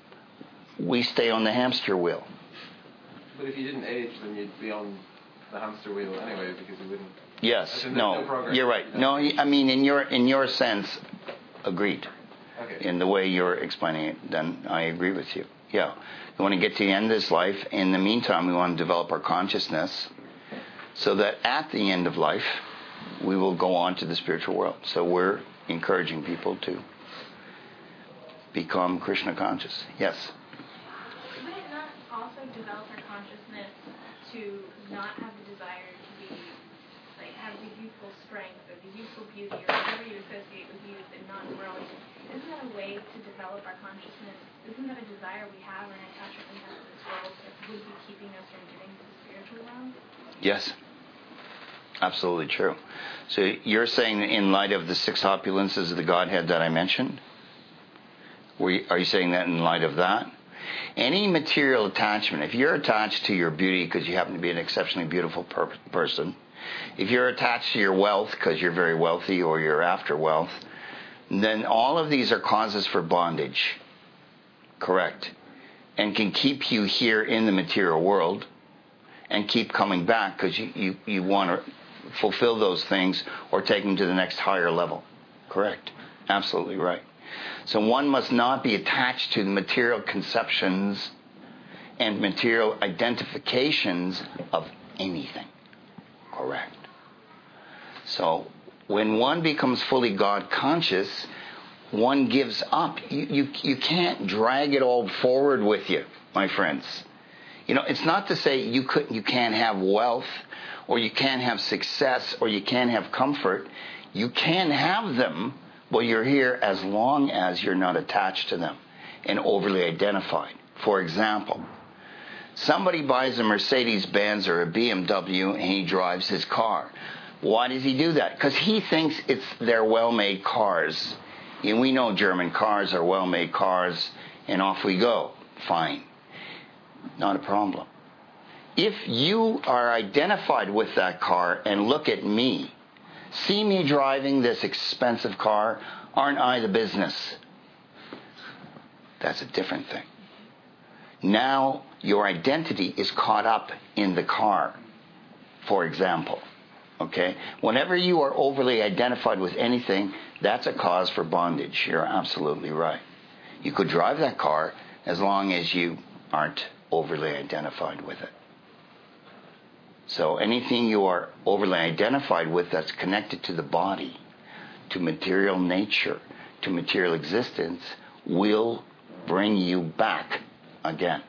We stay on the hamster wheel. But if you didn't age, then you'd be on the hamster wheel anyway, because you wouldn't. Yes, no, no, you're right. No, I mean in your in your sense, agreed. Okay. In the way you're explaining it, then I agree with you. Yeah, we want to get to the end of this life. In the meantime, we want to develop our consciousness, so that at the end of life, we will go on to the spiritual world. So we're encouraging people to become Krishna conscious. Yes. Would it not also develop our consciousness to not have the desire to be, like, have the youthful strength or the youthful beauty or whatever you associate with youth and not growing? Isn't that a way to develop our consciousness? Isn't that a desire we have or an attachment we have to this world that would be keeping us from getting to the spiritual realm? Yes. Absolutely true. So you're saying that in light of the six opulences of the Godhead that I mentioned? Were you, are you saying that in light of that? Any material attachment, if you're attached to your beauty because you happen to be an exceptionally beautiful per- person, if you're attached to your wealth because you're very wealthy or you're after wealth, then all of these are causes for bondage. Correct. And can keep you here in the material world and keep coming back because you, you, you want to fulfill those things or take them to the next higher level. Correct. Absolutely right. So one must not be attached to the material conceptions and material identifications of anything. Correct. So when one becomes fully God conscious, one gives up. You, you, you can't drag it all forward with you, my friends. You know, it's not to say you could, you can't have wealth or you can't have success or you can't have comfort. You can have them while you're here as long as you're not attached to them and overly identified. For example, somebody buys a Mercedes-Benz or a B M W and he drives his car. Why does he do that? Because he thinks it's they're well-made cars. And we know German cars are well-made cars, and off we go. Fine. Not a problem. If you are identified with that car and look at me, see me driving this expensive car, aren't I the business? That's a different thing. Now your identity is caught up in the car, for example. Okay? Whenever you are overly identified with anything, that's a cause for bondage. You're absolutely right. You could drive that car as long as you aren't overly identified with it. So anything you are overly identified with that's connected to the body, to material nature, to material existence, will bring you back again.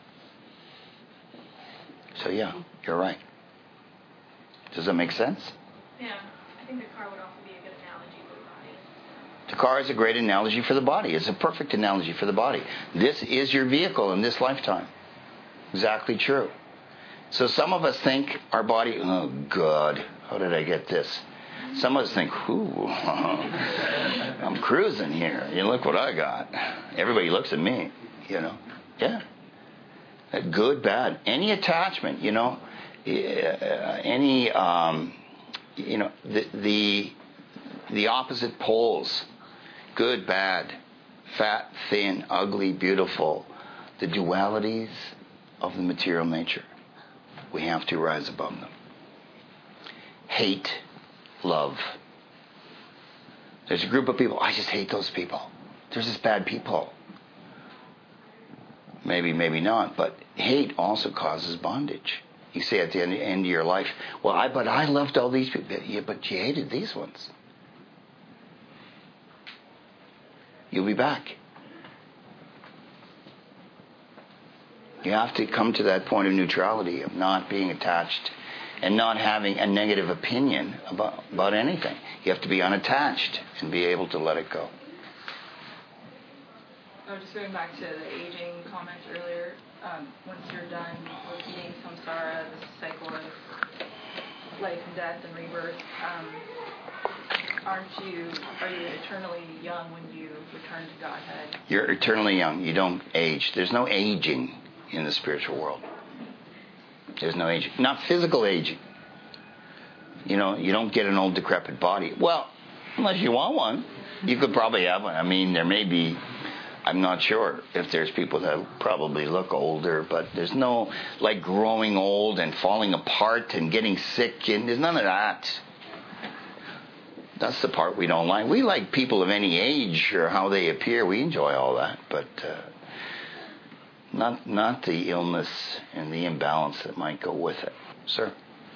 So yeah, you're right. Does that make sense? Yeah, I think the car would also be a good analogy for the body. The car is a great analogy for the body. It's a perfect analogy for the body. This is your vehicle in this lifetime. Exactly true. So some of us think our body, oh God, how did I get this? Some of us think, ooh, I'm cruising here. You look what I got. Everybody looks at me, you know. Yeah. Good, bad. Any attachment, you know, any, um, you know, the, the, the opposite poles, good, bad, fat, thin, ugly, beautiful, the dualities of the material nature. We have to rise above them. Hate, love. There's a group of people, I just hate those people. They're just bad people. Maybe, maybe not, but hate also causes bondage. You say at the end, end of your life, well, I but I loved all these people. Yeah, but you hated these ones. You'll be back. You have to come to that point of neutrality, of not being attached and not having a negative opinion about, about anything. You have to be unattached and be able to let it go. Oh, just going back to the aging comment earlier, um, once you're done repeating samsara, the cycle of life and death and rebirth, um, aren't you, are you eternally young when you return to Godhead? You're eternally young. You don't age. There's no aging in the spiritual world. There's no aging. Not physical aging. You know, you don't get an old decrepit body. Well, unless you want one, you could probably have one. I mean, there may be, I'm not sure if there's people that probably look older, but there's no, like, growing old and falling apart and getting sick, and there's none of that. That's the part we don't like. We like people of any age or how they appear. We enjoy all that, but uh, not not the illness and the imbalance that might go with it. Sir?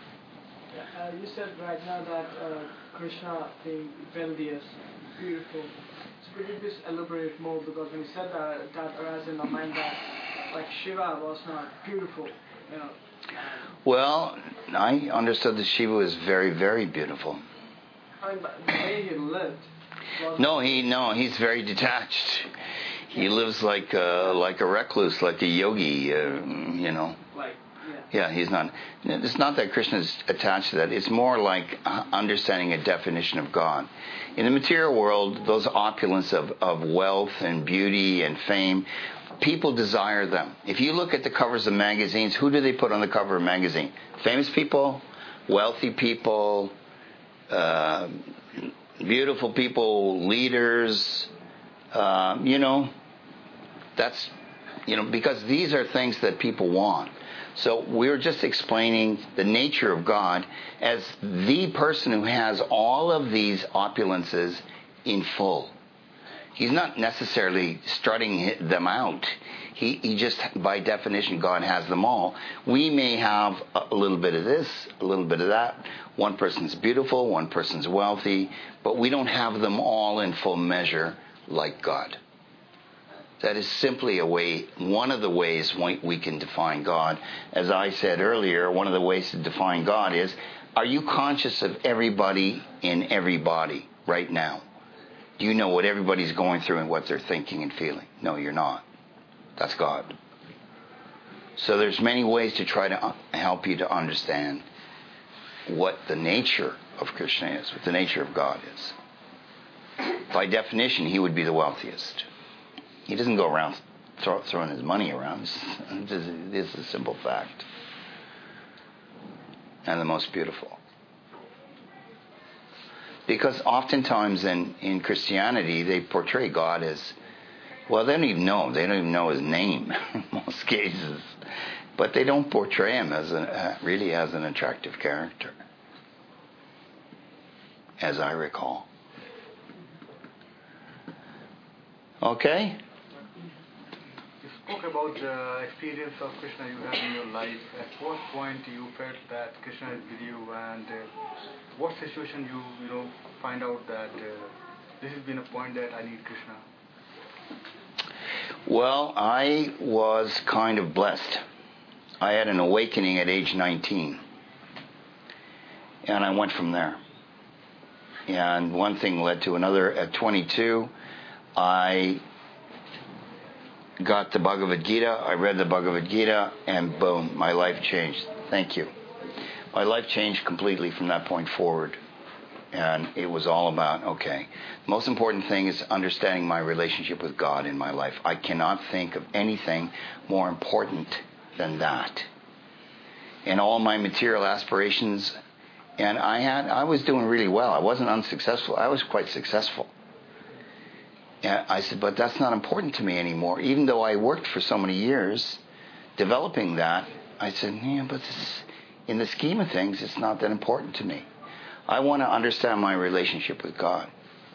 Uh, you said right now that uh, Krishna being wealthiest, beautiful. So could you just elaborate more? Because when you said that, that arose in my mind that like Shiva was not beautiful, you know. Well, I understood that Shiva was very, very beautiful. I mean, the way he lived. No, he no, he's very detached. He lives like a, like a recluse, like a yogi, uh, you know. Like, yeah. Yeah, he's not. It's not that Krishna is attached to that. It's more like understanding a definition of God. In the material world, those opulence of, of wealth and beauty and fame, people desire them. If you look at the covers of magazines, who do they put on the cover of a magazine? Famous people, wealthy people, uh, beautiful people, leaders, uh, you know, that's, you know, because these are things that people want. So we're just explaining the nature of God as the person who has all of these opulences in full. He's not necessarily strutting them out. He, he just, by definition, God has them all. We may have a little bit of this, a little bit of that. One person's beautiful, one person's wealthy, but we don't have them all in full measure like God. That is simply a way, one of the ways we can define God. As I said earlier, one of the ways to define God is, are you conscious of everybody in everybody right now? Do you know what everybody's going through and what they're thinking and feeling? No, you're not. That's God. So there's many ways to try to help you to understand what the nature of Krishna is, what the nature of God is. By definition, he would be the wealthiest. He doesn't go around throw, throwing his money around. It's just, it's a simple fact. And the most beautiful. Because oftentimes in, in Christianity, they portray God as, well, they don't even know. They don't even know his name in most cases. But they don't portray him as a, uh, really as an attractive character, as I recall. Okay? You spoke about the experience of Krishna you had in your life. At what point you felt that Krishna is with you, and uh, what situation you you know find out that uh, this has been a point that I need Krishna? Well, I was kind of blessed. I had an awakening at age nineteen, and I went from there. And one thing led to another. At twenty-two, I got the Bhagavad Gita. I read the Bhagavad Gita, and boom, my life changed. Thank you. My life changed completely from that point forward. And it was all about, okay, the most important thing is understanding my relationship with God in my life. I cannot think of anything more important than that. And all my material aspirations, and I had, I was doing really well. I wasn't unsuccessful. I was quite successful. And I said, but that's not important to me anymore. Even though I worked for so many years developing that, I said, yeah, but this, in the scheme of things, it's not that important to me. I want to understand my relationship with God.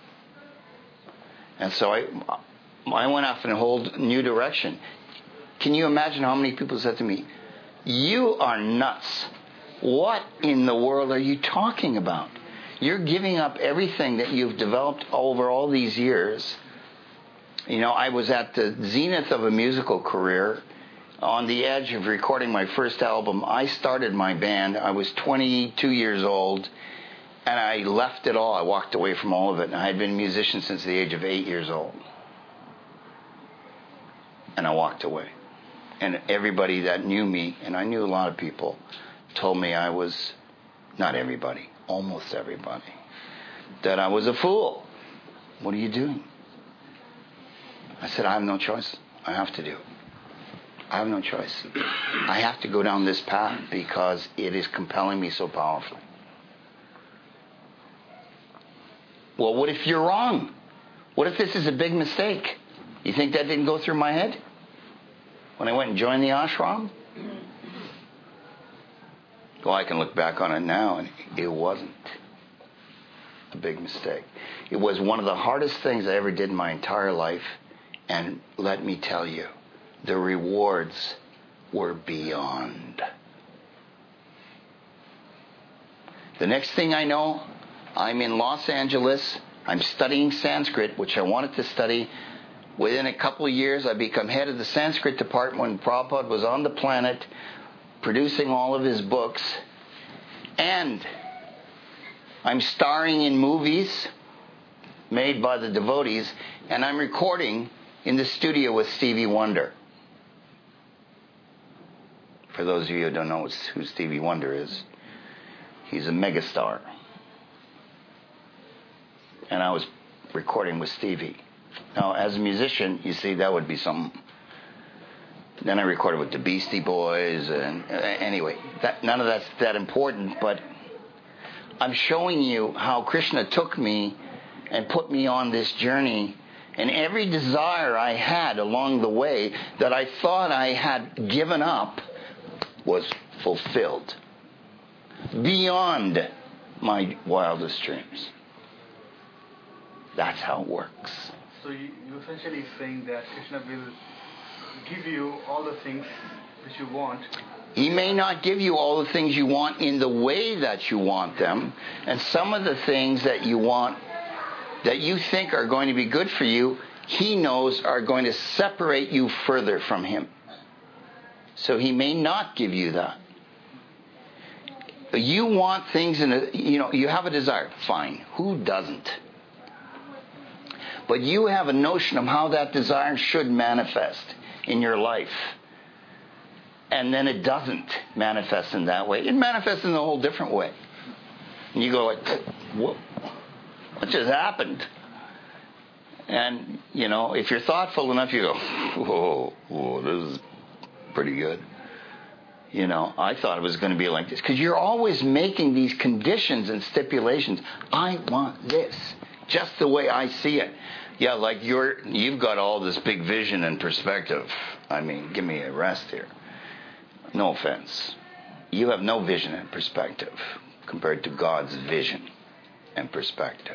And so I, I went off in a whole new direction. Can you imagine how many people said to me, you are nuts. What in the world are you talking about? You're giving up everything that you've developed over all these years. You know, I was at the zenith of a musical career, on the edge of recording my first album. I started my band. I was twenty-two years old, and I left it all. I walked away from all of it. And I had been a musician since the age of eight years old. And I walked away. And everybody that knew me, and I knew a lot of people, told me I was, not everybody, almost everybody, that I was a fool. What are you doing? I said, I have no choice. I have to do it. I have no choice. I have to go down this path because it is compelling me so powerfully. Well, what if you're wrong? What if this is a big mistake? You think that didn't go through my head when I went and joined the ashram? Well, I can look back on it now, and it wasn't a big mistake. It was one of the hardest things I ever did in my entire life, and let me tell you, the rewards were beyond. The next thing I know, I'm in Los Angeles. I'm studying Sanskrit, which I wanted to study. Within a couple of years, I become head of the Sanskrit department when Prabhupada was on the planet, producing all of his books. And I'm starring in movies made by the devotees, and I'm recording in the studio with Stevie Wonder. For those of you who don't know who Stevie Wonder is, he's a megastar. And I was recording with Stevie. Now, as a musician, you see, that would be something. Then I recorded with the Beastie Boys, and uh, anyway, that, none of that's that important, but I'm showing you how Krishna took me and put me on this journey, and every desire I had along the way that I thought I had given up was fulfilled beyond my wildest dreams. That's how it works. So you, you essentially saying that Krishna will give you all the things which you want. He may not give you all the things you want in the way that you want them, and some of the things that you want that you think are going to be good for you, he knows are going to separate you further from him. So he may not give you that. You want things in a, you know, you have a desire. Fine. Who doesn't? But you have a notion of how that desire should manifest in your life. And then it doesn't manifest in that way. It manifests in a whole different way. And you go like, what, what just happened? And, you know, if you're thoughtful enough, you go, whoa, whoa, this is pretty good. You know, I thought it was going to be like this. Because you're always making these conditions and stipulations. I want this, just the way I see it. Yeah, like you're, you've got all this big vision and perspective. I mean, give me a rest here. No offense. You have no vision and perspective compared to God's vision and perspective.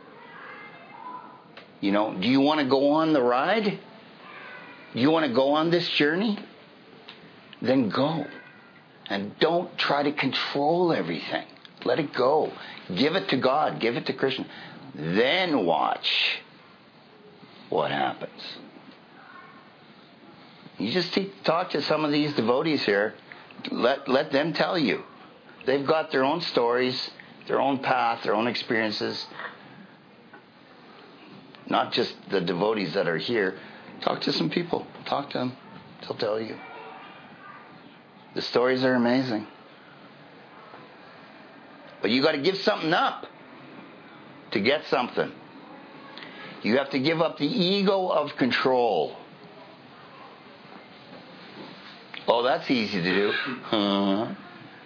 You know, do you want to go on the ride? Do you want to go on this journey? Then go. And don't try to control everything. Let it go. Give it to God. Give it to Krishna. Then watch what happens. You just talk to some of these devotees here. Let, let them tell you. They've got their own stories, their own path, their own experiences. Not just the devotees that are here. Talk to some people. Talk to them. They'll tell you. The stories are amazing. But you got to give something up to get something. You have to give up the ego of control. Oh, that's easy to do. Uh,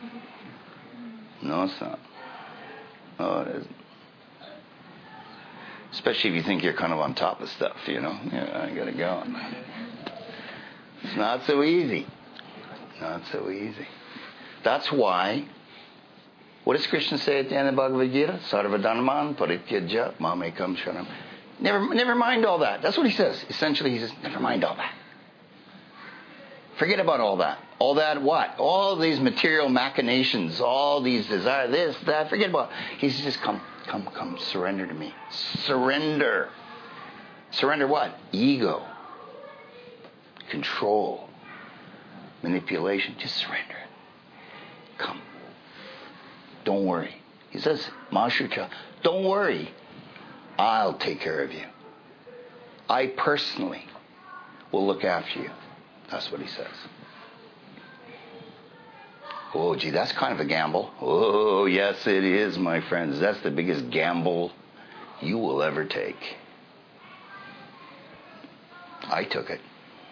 no, it's not. No, it isn't. Especially if you think you're kind of on top of stuff, you know. Yeah, I got to go. It's not so easy. Not so easy. That's why, what does Krishna say at the end of Bhagavad Gita? Sarvadharman parityaja mamekam sharanam. Never, never mind all that. That's what he says. Essentially, he says, never mind all that. Forget about all that. All that what? All these material machinations, all these desires, this, that. Forget about it. He says, just come, come, come. Surrender to me. Surrender. Surrender what? Ego. Control. Manipulation. Just surrender it. Come. Don't worry. He says, Mashucha, don't worry. I'll take care of you. I personally will look after you. That's what he says. Oh, gee, that's kind of a gamble. Oh, yes, it is, my friends. That's the biggest gamble you will ever take. I took it.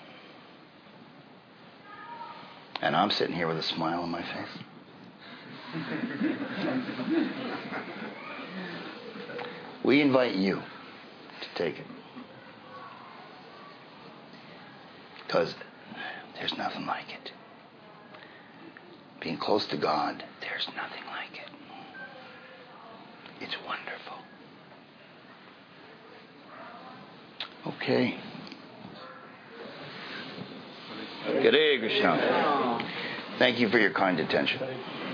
And I'm sitting here with a smile on my face. We invite you to take it. Because there's nothing like it. Being close to God, there's nothing like it. It's wonderful. Okay. Hare Krishna. Thank you for your kind attention.